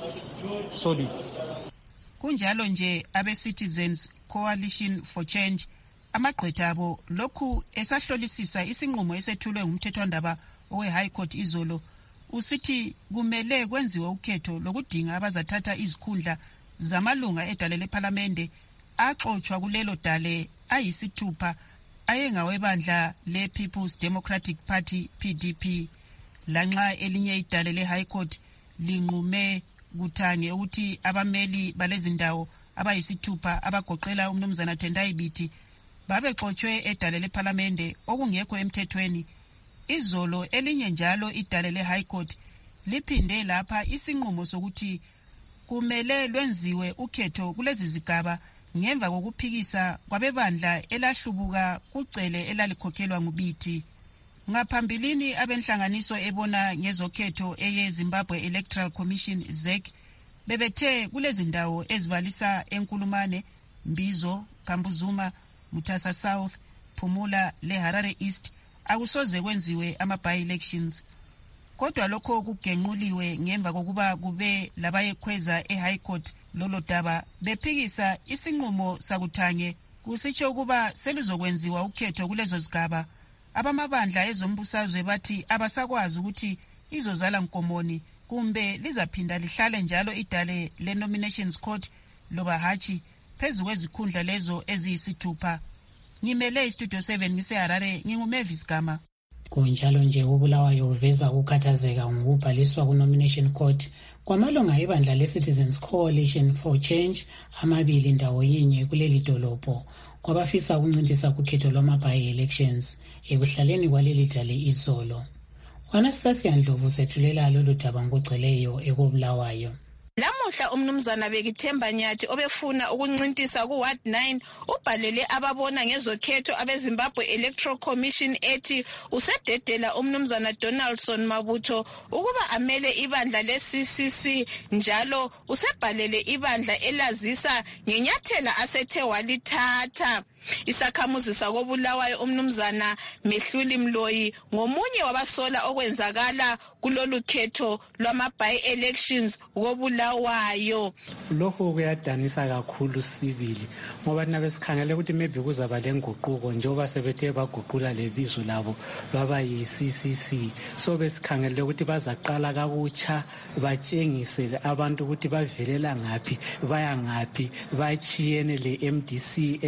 solid. Kunjalo nje abe-Citizens Coalition for Change amagqwetha abo lokhu esahlolisisa isinqumo esethulwe ngumthethwandaba owe-High Court izolo, usithi kumele kwenziwe ukhetho lokudinga abazathatha izikhundla zamalunga edale lephalamende axotshwa kulelo dale ayisithupha ayengawebandla le-People's Democratic Party P D P. Lanxa elinye idale le-High Court linqume kuthange ukuthi abameli balezindawo abayisithupha abagoqela umnumzana Tendai Biti babexotshwe edale lephalamende okungekho emthethweni. Izolo elinye njalo idale le-High Court liphinde lapha isinqumo sokuthi kumele lwenziwe ukhetho kulezi zigaba ngemva kokuphikisa kwabebandla elahlubuka kucele elalikhokhelwa nguBiti. Ngaphambilini abenhlanganiso ebona ngezokhetho eye Zimbabwe Electoral Commission Z E C bebethe kulezi ndawo ezibalisa eNkulumane, Mbizo, Kambuzuma, Mutasa South, Phumula le Harare East akusoze kwenziwe ama-by-elections. Kodwa lokho kugenquliwe ngemva kokuba kube labayekhweza e-High Court lolo daba bephikisa isinqumo sakuthange kusitsho ukuba selizokwenziwa ukhetho kulezo zigaba. Abamabandla ezombusazwe bathi abasakwazi ukuthi izozala nkomoni kumbe lizaphinda lihlale njalo idale le-Nominations Court loba hachi phezu kwezikhundla lezo eziyisithupha. Ngimele iStudio seven ngiseHarare, nginguMavis Gama. Kunjalo nje uBulawayo uveza ukukhathazeka ngokubhaliswa ku-Nomination Court kwamalunga ebandla le-Citizens Coalition for Change amabili ndawo yinye kuleli dolobho kwabafisa ukuncintisa kukhetho lwama-by-elections ekuhlaleni kwaleli dale izolo. Anastasia Ndlovu sethulela lolu daba ngogcweleyo ekobulawayo. Lamuhla umnumzana Bekithemba Nyathi obefuna ukuncintisa ku Ward nine ubhalele ababona ngezokhetho abeZimbabwe Electoral Commission ethi usededela umnumzana Donaldson Mabutho ukuba amele ibandla le-C C C, njalo usebhalele ibandla elazisa ngenyathela asethe walithatha. Isakhamuzi sakobulawayo umnumzana Mehluli Mloyi ngomunye wabasola okwenzakala kulolu khetho lwama-by-elections kobulawayo. Lokho kuyadanisa kakhulu sibili ngoba nabe sikhangele ukuthi maybe kuzaba lenguquko njengoba sebethe baguqula lebizo labo baba yi-C C C, so besikhangele ukuthi bazaqala kabutsha batshengisele abantu ukuthi bavelela ngaphi baya ngaphi bachiyene le-M D C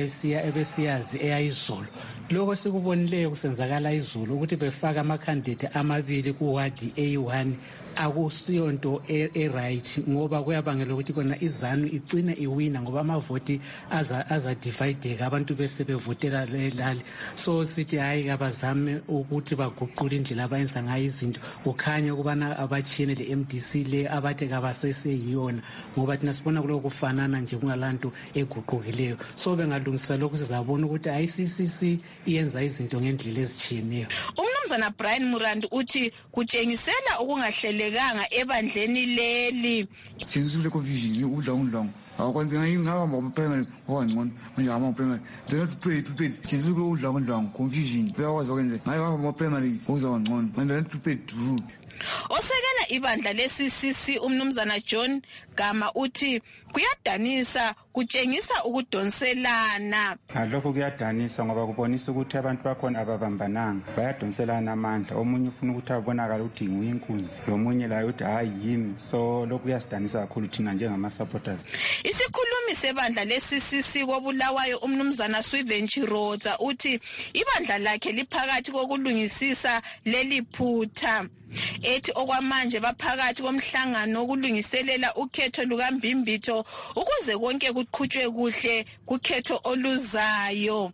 siyazi eyayizolo. Lokho sikubonileyo kusenzakala izolo ukuthi befaka amakhandidate amabili kuwadi A one akusiyonto e-right ngoba kuyabangela ukuthi kona izanu igcine iwina ngoba amavoti aza aza divideka abantu bese bevotela lelali. So sithi hayi abazame ukuthi baguqule indlela abayenza ngayo izinto kukhanya ukubana abachiyene le-M D C le abathe kabaseseyiyona ngoba thina sibona kuloko kufanana nje kungalanto eguqukileyo. So bengalungisa lokho sizabona ukuthi I-C C C iyenza izinto ngendlela ezichiyeneyo. Umnumzana Brian Murandi uthi kutshengisela ukungahlelekanga ebandleni leli. Tshengisile confusion udla undlong akwenze ngingahamba umprenga ngongqondo manje ama umprenga then to to pay tshengisile udla undlong confusion bayakwazi ukwenza ngayo hamba umprenga uza ngqondo manje to pay to Osekela ibandla le-C C C umnumzana John Gama uthi kuyadanisa kutshengisa ukudonselana. Lokho kuyadanisa ngoba kubonisa ukuthi abantu bakhona ababambananga bayadonselana amandla. Omunye ufuna ukuthi abonakala ukuthi nguye inkunzi, lomunye la uthi hayi yimi. So lokho kuyasidanisa kakhulu thina njengama supporters. Isikhulumi sebandla le-C C C kobulawayo umnumzana Swithen Chirodza uthi ibandla lakhe liphakathi kokulungisisa leli phutha. ethi okwamanje baphakathi komhlangano okulungiselela ukhetho lukaMbimbitho ukuze konke kuqhutshwe kuhle kukhetho oluzayo.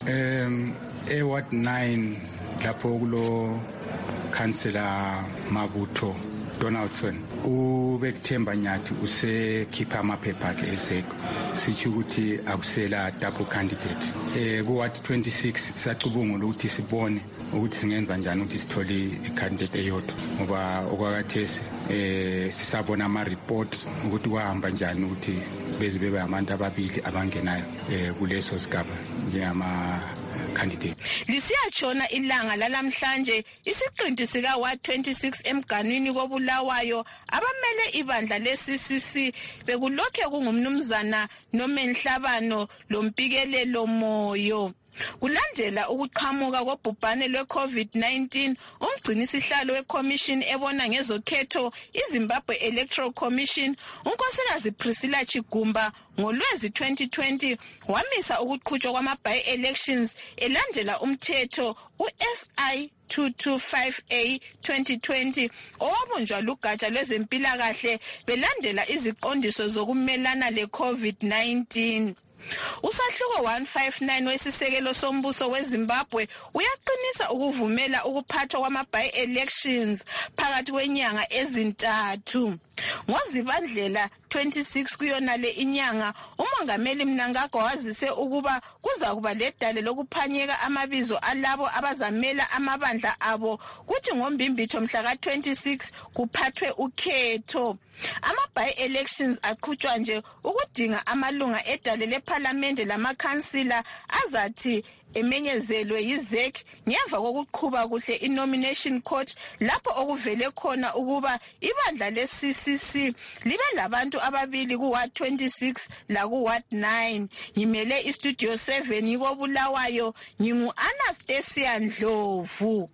Um e-Ward nine lapho kulo Councillor Mabutho Donaldson ubekuthemba nyathi usekhipha amaphepha akhe esekho sithi ukuthi akusela double candidate eh ku-Ward twenty-six sacubungula ukuthi sibone ukuthi singenza njani ukuthi sithole i-candidate eyodwa ngoba okwakathesi eh sisabona ama-report ukuthi kwahamba njani ukuthi beze bebe abantu ababili abangenayo eh kuleso sigaba njengama candidate. Lisiyatshona ilanga lalamhlanje isiqinti sika Ward twenty-six emganwini kobulawayo abamele ibandla le-C C C bekulokhe kungumnumzana noMenhlabano lompikelelo moyo. Kulandela ukuqhamuka kobhubhane lwe-COVID nineteen, umgcinisihlalo weCommission ebona ngezokhetho iZimbabwe Electoral Commission, unkosikazi Priscilla Chigumba, ngoLwezi twenty twenty wamisa ukuqhutshwa kwama-by-elections elandela umthetho u-S I two twenty-five A twenty twenty owabunjwa lugatsha lwezempilakahle belandela iziqondiso zokumelana le-COVID nineteen. Usahluko one fifty-nine wesisekelo sombuso weZimbabwe uyaqinisa ukuvumela ukuphathwa kwama-by-elections phakathi kwenyanga ezintathu. NgoZibandlela twenty-six kuyonale inyanga, uMongameli Mnangagwa wazise ukuba kuza kuba ledale lokuphanyeka amabizo alabo abazamela amabandla abo kuthi ngoMbimbitho mhla ka twenty-six kuphathwe ukhetho. Ama-by-elections aqhutshwa nje ukudinga amalunga edale lePhalamende lamakhansila azathi emenyezelwe yi-Z E C ngemva kokuqhuba kuhle i-nomination court lapho okuvele khona ukuba ibandla le-C C C libe labantu ababili ku-Ward twenty-six laku-Ward nine. Ngimele istudio seven yikobulawayo, ngingu-Anastasia Ndlovu.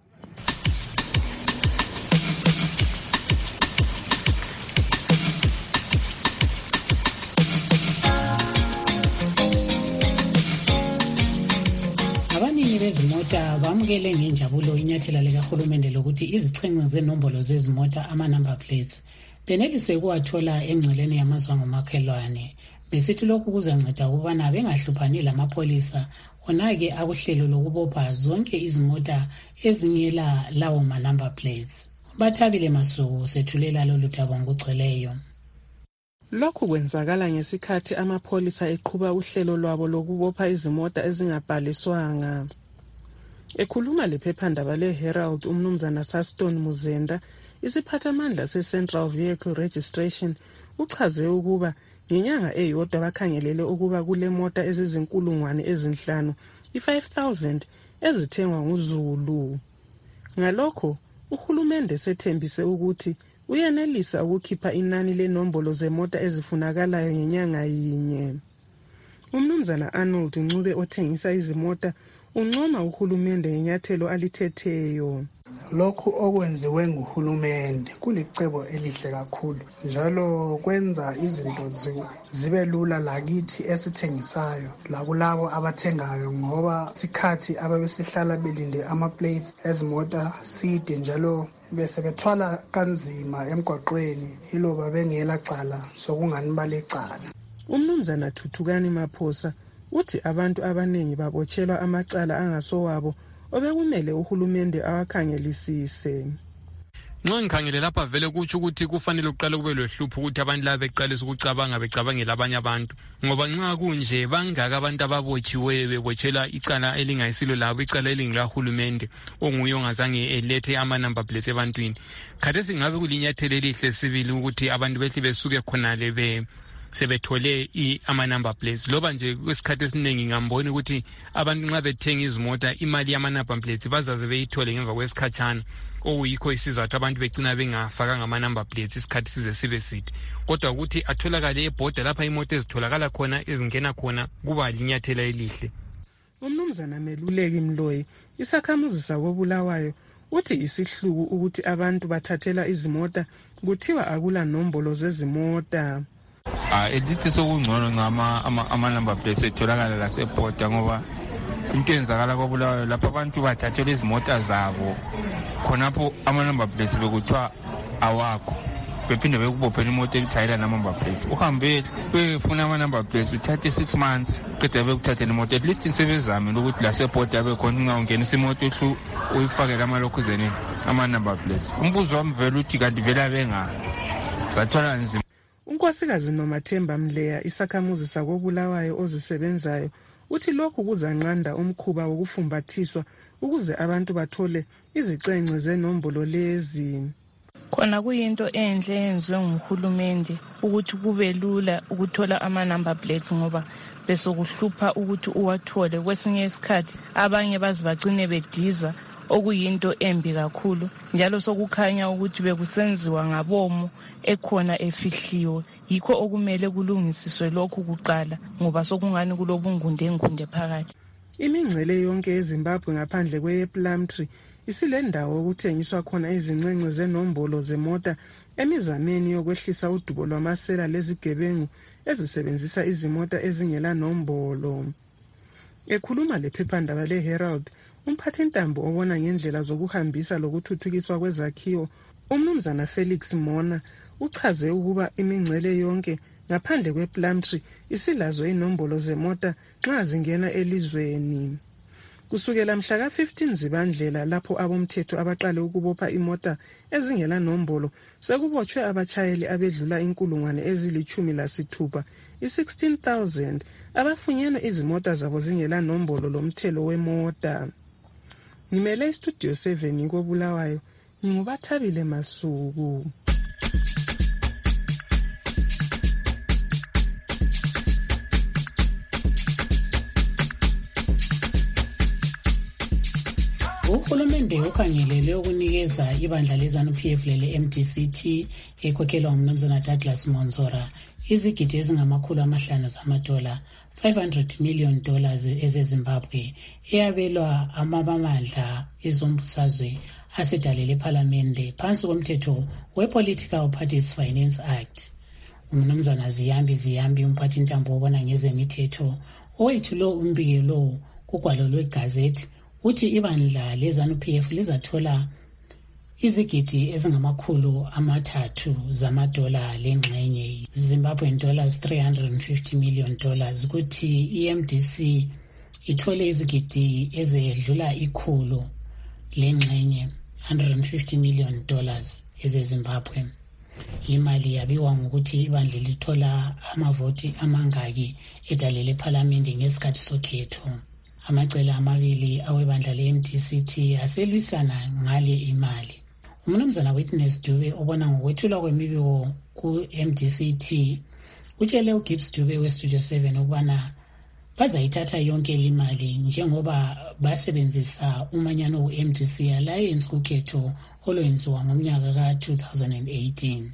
Abaningi bezimota bamukele ngenjabulo inyathela likahulumende lokuthi izichengi zenombolo zezimota ama-number plates benelise ukuwathola engceleni yamazwe ngomakhelwane. Besithi lokhu kuzanceda ukubana bengahluphani lamapholisa onake akuhlelo lokubopha zonke izimota ezingela lawo ma-number plates. Bathabile Masuku sethulela lolu thabo ngokugcweleyo. Lokhu kwenzakala ngesikhathi amapholisa eqhuba uhlelo lwabo lokubopha izimota ezingabhaliswanga. Ekhuluma lephephandaba le-Herald umnumzana Saston Muzenda, isiphathamandla se-Central Vehicle Registration, uchaze ukuba ngenyanga eyodwa bakhangelele ukuba kule mota ezizinkulungwane ezinhlanu i-five thousand ezithengwa nguZulu. Ngalokho uhulumende sethembise ukuthi uyenelisa ukukhipha inani lenombolo zemota ezifunakalayo ngenyanga yinye. Umnumzana Arnold Ncube othengisa izimota uncoma uhulumende ngenyathelo alithetheyo. Lokhu okwenziwe nguhulumende kulicebo elihle kakhulu, njalo kwenza izinto zibe lula lakithi esithengisayo lakulabo abathengayo, ngoba isikhathi ababesihlala belinde ama-plates ezimota side njalo bese bethwala kanzima emgwaqweni iloba bengela cala sokungani balecala. Umnumzana Thuthukani Maphosa uthi abantu abanengi babotshelwa amacala angasowabo obekumele uhulumende awakhangelisise. Nxa ngikhangele lapha vele kutsho ukuthi kufanele uqale kube lohlupho ukuthi abantu laba beqalisa ukucabanga becabangela abanye abantu, ngoba nxa kunje bangaka abantu ababotshiweyo bebotshela icala elingayisilo labo, icala elingilahulumende onguye ongazange elethe ama-number plates ebantwini. Khathesi ngabe kulinyathelo elihle sibili ukuthi abantu behle besuke khonale be sebethole ama-number plates. Loba nje kwesikhathi esiningi ngambona ukuthi abantu nxa bethenga izimota imali yama-number plates bazaze beyithole ngemva kwesikhatshana, okuyikho isizathu abantu begcina bengafakanga ama-number plates isikhathi size sibe side. Kodwa ukuthi atholakale ebhoda lapha imoto ezitholakala khona ezingena khona kuba linyathela elihle. Umnumzana Meluleki Mloyi, isakhamuzi sakobulawayo, uthi isihluku ukuthi abantu bathathela izimota kuthiwa akula nombolo zezimota. Ah, edithi sokungcono ngama ama number plates etholakala lasebhoda, ngoba into enzakala koBulawayo lapho abantu bathathelwa izimota zabo khonapho ama-number plates bekuthiwa awakho bephinde bekubophela imoto elithayela nama-number plates uhambe befuna ama-number plates uthathe six months qeda bekuthathela imoto at least sebezamile ukuthi lasebhoda abekhona ungawungenisa imoto uhlu uyifakele amalokhuzeni ama-number plates. Umbuzo wami vele uthi kanti vele abengani sathola nzima. uNkosikazi Nomathemba Mleya isakhamuzi sakoBulawayo ozisebenzayo uthi lokhu kuzanqanda umkhuba wokufumbathiswa ukuze abantu bathole izicenge zenombolo lezi. Khona kuyinto enhle yenziwe nguhulumende ukuthi kube lula ukuthola ama-number plates ngoba bese kuhlupha ukuthi uwathole. Kwesinye isikhathi abanye bazibagcine bediza okuyinto embi kakhulu njalo sokukhanya ukuthi bekusenziwa ngabomo ekhona efihliwe. Yikho okumele kulungisiswe lokhu kuqala ngoba sokungani kulobungunde ngunde phakathi. Imingcele yonke eZimbabwe ngaphandle kwePlumtree isilendawo okuthengiswa khona izincence zenombolo zemota emizameni yokwehlisa udubo lwamasela lezigebengu ezisebenzisa izimota ezingela nombolo. Ekhuluma lephephandaba leHerald, umphathintambo obona ngendlela zokuhambisa lokuthuthukiswa kwezakhiwo uMnumzana Felix Mona uchaze ukuba imingcele yonke ngaphandle kwePlumtree isilazo inombolo zemota nxa zingena elizweni. Kusukela mhla ka fifteen Zibandlela lapho abomthetho abaqale ukubopha imota ezingela nombolo sekubotshwe abachayeli abedlula inkulungwane ezilithumi lasithupha i-sixteen thousand abafunyenwe izimota zabo zingela nombolo lomthelo wemota. Ngimele istudio seven koBulawayo nginguBathabile Masuku. Uhulumende ukhangelele ukunikeza ibandla leZANU P F lele M D C T ekhokhelwa nguMnumzana Douglas Monzora izigidi ezingamakhulu amahlanu zamadola five hundred million dollars ezeZimbabwe eyabelwa amabamandla ezombusazwe asedalele ePhalamende phansi komthetho we-Political Parties Finance Act. uMnumzana Ziyambi Ziyambi umphathintambo obona ngezemithetho owethulo umbikelo kugwalo lwegazethi uthi ibandla leZANU P F lizathola izigidi ezingamakhulu amathathu zamadola lengxenye Zimbabwean dollars three hundred fifty million dollars kuthi i-M D C ithole izigidi ezedlula ikhulu lengxenye one hundred fifty million dollars ezeZimbabwe. Imali yabiwa ngokuthi ibandla lithola amavoti amangaki edalele ePhalamende ngesikhathi sokhetho. Amacele amabili awebandla le-M D C T aselwisana ngale imali. uMnumzana Witness Dube obona ngokwethulwa kwemibiko ku-M D C T utshele uGibbs Dube weStudio seven ukubana bazayithatha yonke imali njengoba basebenzisa umanyano we-M D C Alliance kukhetho olwenziwa ngomnyaka ka two thousand eighteen.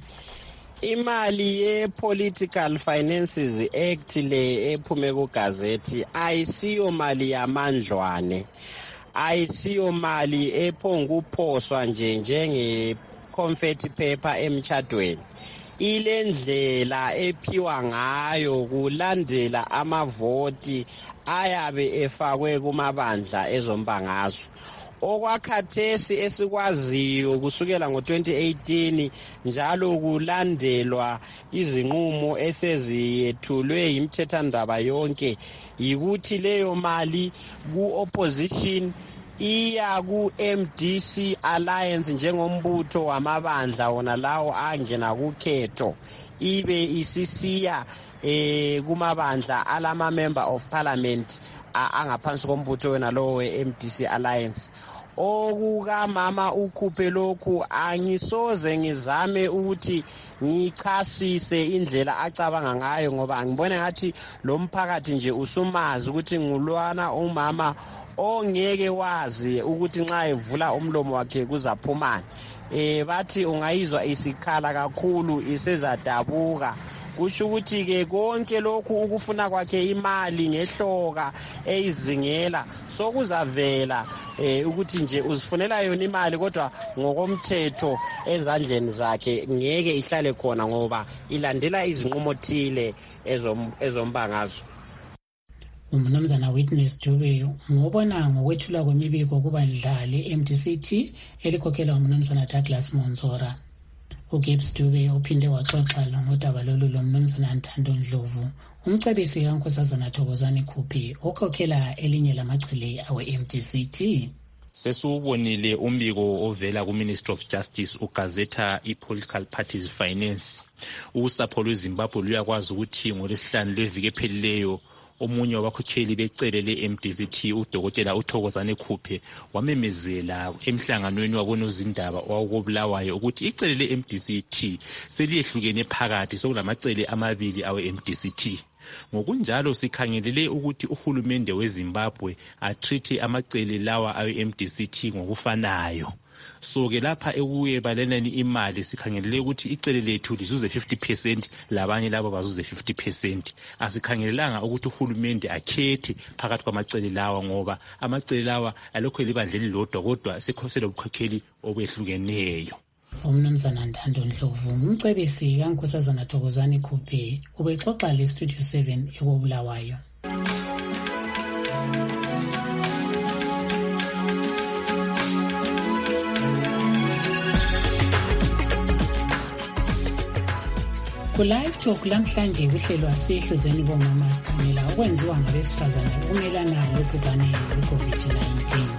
Imali ye-Political Finances Act le ephume kugazethi ayisiyo mali yamandlwane, ayisiyo mali ephonguphoswa nje njenge-confetti paper emtshadweni. Ile ndlela ephiwa ngayo kulandela amavoti ayabe efakwe kumabandla ezombangazwe. Okwakhathesi esikwaziyo kusukela ngo twenty eighteen njalo kulandelwa izinqumo eseziyethulwe imthethandaba yonke yikuthi leyo mali ku-opposition iya ku-M D C Alliance njengombutho wamabandla wona lawo angena kukhetho ibe isisiya eh kumabandla alama member of parliament angaphansi kombutho wena lo we-M D C Alliance. Okukamama ukhuphe lokhu angisoze ngizame ukuthi ngichasise indlela acabanga ngayo ngoba angibone ngathi lo mphakathi nje usumazi ukuthi ngulwana umama ongeke wazi ukuthi nxa evula umlomo wakhe kuzaphumani. Eh bathi ungayizwa isikhala kakhulu isezadabuka. Kusho ukuthi ke konke lokhu ukufuna kwakhe imali ngehloka eyizingela sokuzavela eh ukuthi nje uzifunela yona imali kodwa ngokomthetho ezandleni zakhe ngeke ihlale khona ngoba ilandela izinqumo thile ezombangazo. Umnumzana Witness Dube ngobona ngokwethula kwemibiko kubandla le-M D C T elikhokhelwa umnumzana Douglas Monzora. uGibbs Dube uphinde waxoxa ngodaba lolu lomnumzana Ntando Ndlovu, umcebisi kaNkosazana Thokozani Khuphi okhokhela elinye lamachile awe-M D C T. Sesubonile umbiko ovela ku-Ministry of Justice ugazetha i-Political Parties Finance. Usapho lweZimbabwe luyakwazi ukuthi ngolesihlanu lweviki ephelileyo omunye wabakhokheli becele le-M D C T udokotela uThokozane Khuphi wamemezela emhlanganweni wabonozindaba owawukobulawayo ukuthi icele le-M D C T seliyehlukene phakathi sokulamacele amabili awe-M D C T. Ngokunjalo sikhangelele ukuthi uhulumende weZimbabwe atreat amacele lawa awe-M D C T ngokufanayo. So ke lapha ekuyebalenani imali sikhangelele ukuthi icele lethu lizuze fifty percent labanye labo bazuze fifty percent. Asikhangelelanga ukuthi uhulumende akhethe phakathi kwamacele lawa ngoba amacele lawa alokho libandleni lodwa kodwa sekhosela ubukhokheli obehlukeneyo. Umnumzana Ntando Ndlovu umcebisi kaNkosazana Thokozani Khuphi ubexoxa le Studio seven ekobulawayo. Ku-Live Talk lamhlanje kuhlelwa sihluzeni bomama sikhangela okwenziwa ngabesifazane ukumelana lobhubhane lwe-COVID nineteen.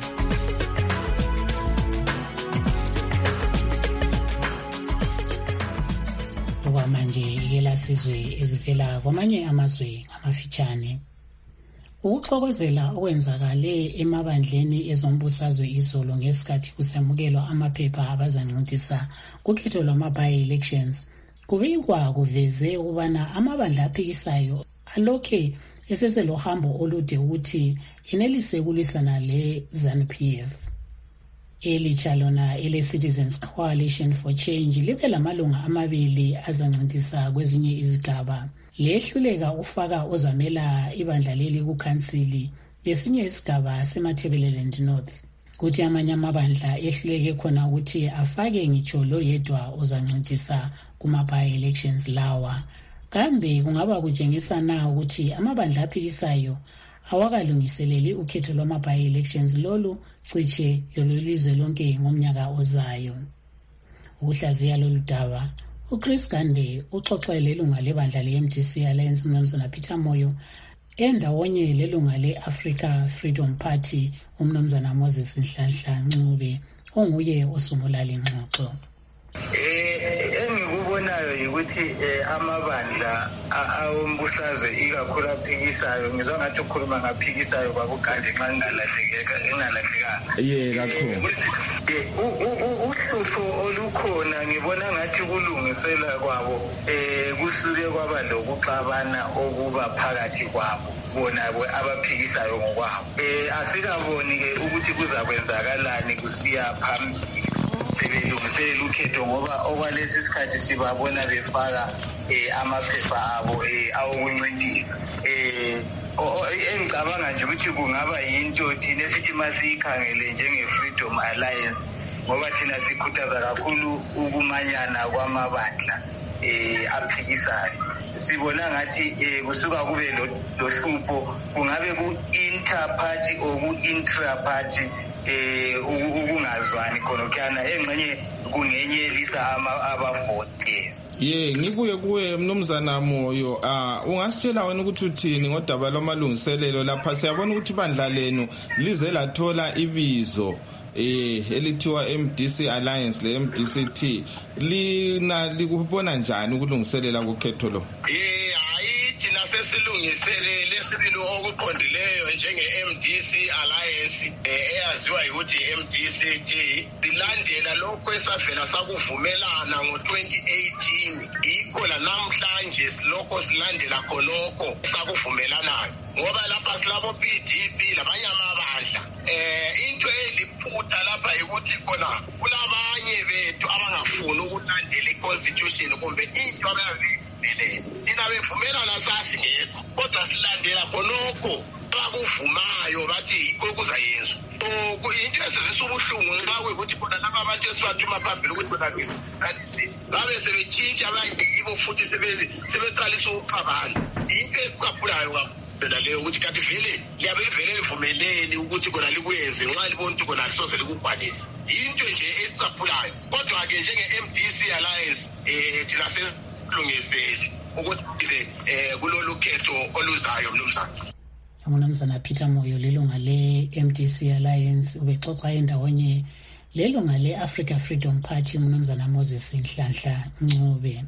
Okwamanje ikela sizwe ezivela kwamanye amazwe ngamafitshane. Ukuxokozela okwenzakale emabandleni ezombusazwe izolo ngesikhathi kusemukelwa amaphepha abazancintisa kukhetho lwama-by-elections kubikwa kuveze ukubana amabandla aphikisayo alokhe eseselohambo olude ukuthi inelise kulwisana le-ZANU P F. Elitsha lona ele-Citizens Coalition for Change libe lamalunga amabili azancintisa kwezinye izigaba. Lehluleka ufaka ozamela ibandla leli kukhansili lesinye isigaba seMatabeleland North. Kuthi amanye amabandla ehluleke khona ukuthi afake ngitsho lo yedwa ozancintisa kuma-by-elections lawa. Kambe kungaba kutshengisa na ukuthi amabandla aphikisayo awakalungiseleli ukhetho lwama-by-elections lolu cishe lolizwe lonke ngomnyaka ozayo. Ukuhlaziya lolu daba uChris Gande uxoxele ilunga lebandla le-M D C Alliance umnumzana Peter Moyo endawonye lelunga le-Africa Freedom Party umnumzana Moses Nhlanhla Ncube onguye osungula lengxoxo. Eh engikubonayo ukuthi amabandla awombusazwe ikakhulu aphikisayo ngizwa ngathi ukhuluma ngaphikisayo kwakugande xa ngalahlekeka engalahlekanga. Ye kakhulu. Uhlupho olukhona ngibona ngathi kulungisela kwabo eh kusuke kwaba lokuxabana okuba phakathi kwabo bona abaphikisayo ngokwabo. Eh asikaboni ke ukuthi kuzakwenzakalani kusiya phambili. Sebelungisela ukhetho ngoba okwalesi sikhathi sibabona befaka amaphepha abo awokuncintisa. Engicabanga nje ukuthi kungaba yinto thina esithi masiyikhangele njenge-Freedom Alliance ngoba thina sikhuthaza kakhulu ukumanyana kwamabandla aphikisayo. Sibona ngathi kusuka kube lohlupho kungabe ku-inter-party or ku-intra-party eh ukungazwani khona kana engxenye kungenyelisa abavoti. Ye ngibuye kuwe mnumzana Moyo ah ungasitshela wena ukuthi uthini ngodaba lwamalungiselelo lapha siyabona ukuthi bandla lenu lize lathola ibizo eh elithiwa M D C Alliance le M D C T lina likubona njani ukulungiselela ukhetho lo? Eh hayi thina sesilungiselele sibili okuqondileyo njenge M D C Alliance eyaziwa ukuthi M D C T dilandela lokho esavela sakuvumelana ngo twenty eighteen ikho la namhlanje silokho silandela khonoko sakuvumelanayo ngoba lapha silabo P D P labanye amabandla eh into eliphutha lapha ukuthi khona kulabanye bethu abangafuni ukulandela iconstitution kumbe into abayivumele thina bevumelana sasingekho kodwa silandela khonoko abakuvumayo bathi yikho kuzayenzwa. So into esizisa ubuhlungu nxa kuyikuthi khona laba abantu esibathuma phambili ukuthi bona kanti babe sebetshintsha abangibo futhi sebeqalisa ukuxabana. Into esicaphulayo yona leyo ukuthi kanti vele liyabe livele livumeleni ukuthi kona likwenze nxa libona ukuthi kona lisoze likugwanise. Into nje esicaphulayo. Kodwa-ke njenge-M D C Alliance um thina sesilungisele ukuthi um kulolu khetho oluzayo mnumzana. Umnumzana Peter Moyo lelunga le-M D C Alliance ubexoxa endawonye lelunga le-Africa Freedom Party umnumzana Moses Nhlanhla Ncube.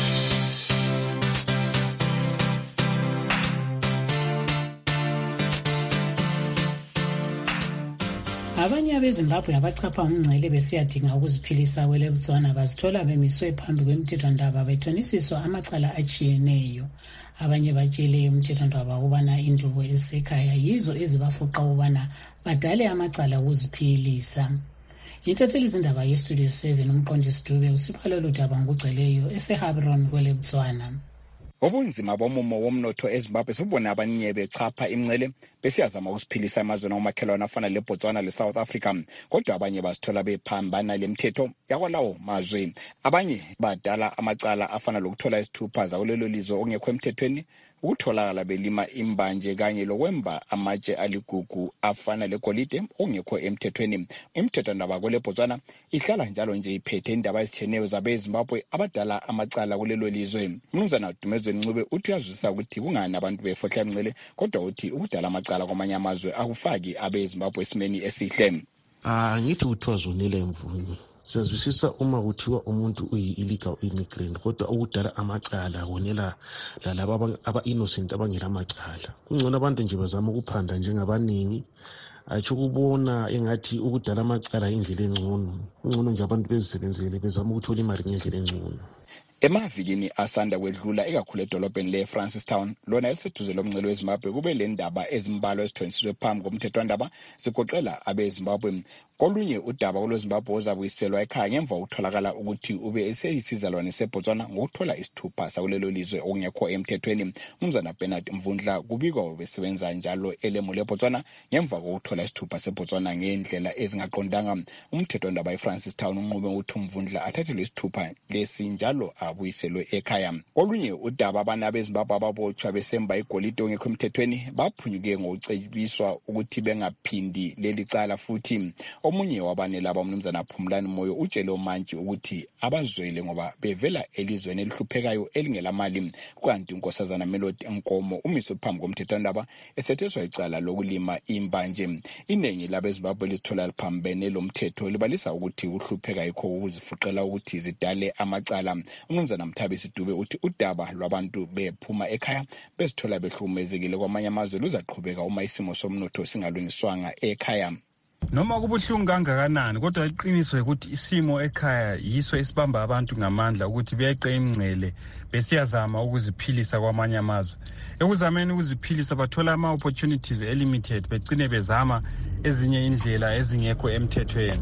Abanye abeZimbabwe abachapha umngcele besiyadinga ukuziphilisa kwele Botswana bazithola bemiswe phambi kwemithethwandaba bethonisiswa amacala atshiyeneyo. Abanye batshele umthethwandaba ukubana indubo ezisekhaya yizo ezibafuqa ukubana badale amacala ukuziphilisa. Intatheli izindaba yestudio seven umqondisi Dube usiphalo ludaba ngugceleyo eseHabron kwele Botswana. Ubunzima bomumo womnotho eZimbabwe subona abaninye bechapha imncele besiyazama ukusiphilisa emazweni omakhelwane afana leBotswana leSouth Africa, kodwa abanye bazithola bephambana lemthetho yakwalawo mazwe. Abanye badala amacala afana lokuthola isithupha zakulelo lizwe ongekho emthethweni, ukutholakala belima imbanje kanye lokwemba amatshe aligugu afana legolide ongekho emthethweni. Imithethwandaba kwele Botswana ihlala njalo nje iphethe indaba ezitshiyeneyo zabeZimbabwe abadala amacala kulelo lizwe. Mnumzana Dumezweni Ncube uthi uyazwisisa ukuthi kungani abantu befohla emncele, kodwa uthi ukudala amacala kwamanye amazwe akufaki abeZimbabwe esimeni esihle. Ah, ngithi uthwazonile emvuni. Siyazwisisa uma kuthiwa umuntu uyi-illegal immigrant, kodwa ukudala amacala wonela lalaba aba-innocent abangela amacala. Kungcono abantu nje bazama ukuphanda njengabaningi, atsho kubona engathi ukudala amacala indlela engcono. Kungcono nje abantu bezisebenzele bezama ukuthola imali ngendlela engcono. Emavikini asanda kwedlula ekakhulu edolobheni le-Francistown lona eliseduze lomngcele weZimbabwe kube le ndaba ezimbalwa ezithonisiswe phambi komthethwandaba zigoqela abeZimbabwe. Kolunye udaba olweZimbabwe ozabuyiselwa ekhaya ngemva ukutholakala ukuthi ube eseyisizalwane seBotswana ngokuthola isithupha sakulelo lizwe okungekho emthethweni. Umnumzana Bernard Mvundla kubikwa besebenza njalo elemu leBotswana ngemva kokuthola isithupha seBotswana ngendlela ezingaqondanga. Umthethwandaba eFrancistown unqume ukuthi uMvundla athathelwe isithupha lesi njalo abuyiselwe ekhaya. Kolunye udaba abana abeZimbabwe ababotshwa besemba igolide ongekho emthethweni baphunyuke ngokucebiswa ukuthi bengaphindi leli cala futhi. Omunye wabane laba umnumzana Phumlani Moyo utshele uMantshi ukuthi abazwele ngoba bevela elizweni elihluphekayo elingelamali, kanti unkosazana Melody Nkomo umiswe phambi komthethwandaba esetheswa icala lokulima imbanje. Iningi labeZimbabwe lithola liphambene lomthetho libalisa ukuthi uhlupheka yikho ukuzifuqela ukuthi zidale amacala. Umnumzana Mthabisi Dube uthi udaba lwabantu bephuma ekhaya bezithola behlukumezekile kwamanye amazwe luzaqhubeka uma isimo somnotho singalungiswanga ekhaya. Noma kubuhlungu kangakanani kodwa iqiniso ukuthi isimo ekhaya yiso esibamba abantu ngamandla ukuthi beyeqe imngcele besiyazama ukuziphilisa kwamanye amazwe. Ekuzameni ukuziphilisa bathola ama opportunities elimited begcine bezama ezinye indlela ezingekho emthethweni.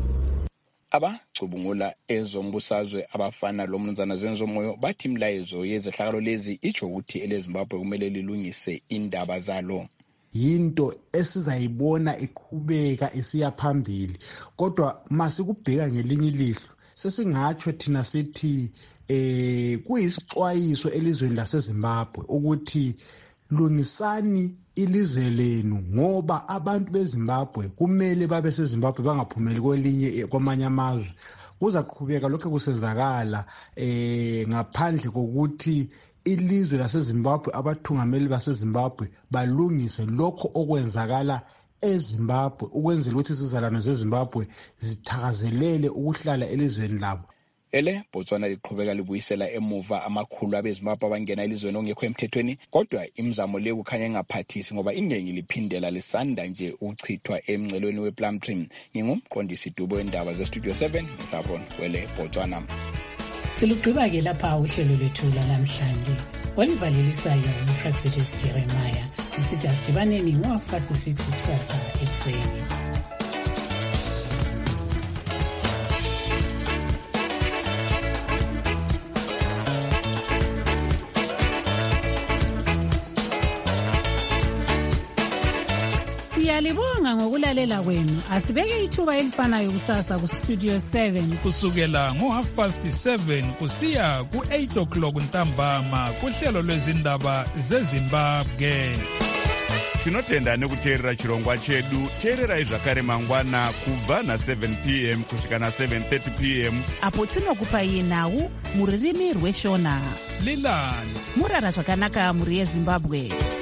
Abacubungula ezombusazwe abafana lo mnumzana Zenzo Moyo bathi imlayezo yezehlakalo lezi itsho ukuthi eleZimbabwe kumele lilungise indaba zalo. Yinto esizayibona iqhubeka isiya phambili, kodwa masikubheka ngelinye ilihlo sesingatsho thina sithi eh kuyisixwayiso elizweni laseZimbabwe ukuthi lungisani ilizwe lenu ngoba abantu beZimbabwe kumele babe seZimbabwe bangaphumeli kwelinye kwamanye amazwe. Kuzaqhubeka lokho kusenzakala eh ngaphandle kokuthi ilizwe laseZimbabwe abathungameli baseZimbabwe balungise lokho okwenzakala eZimbabwe ukwenzela ukuthi izizalwane zeZimbabwe zithakazelele ukuhlala elizweni labo. Ele Botswana liqhubeka libuyisela emuva amakhulu abeZimbabwe abangena elizweni ongekho emthethweni, kodwa imizamo le kukhanya engaphathisi ngoba iningi liphindela lisanda nje ukuchithwa emngcelweni wePlumtree. Ngingumqondisi Dube wendaba zeStudio seven eSabon kwele Botswana. Silugqiba ke lapha uhlelo lwethu namhlanje. Olivalelisayo uPraxitis Jeremiah isithi asidibaneni ngo-half-past six kusasa ekuseni. Siyalibonga ngokulalela kwenu. Asibeke ithuba elifanayo kusasa ku Studio seven kusukela ngo half past seven kusiya ku eight o'clock ntambama kuhlelo lwezindaba zeZimbabwe. tinotenda nekuteerera chirongwa chedu. Teererai zvakare mangwana kubva na7 p m kusvika na7 thirty p m apo tinokupai nhau mururimi rweshona. Leland murara zvakanaka muri yeZimbabwe.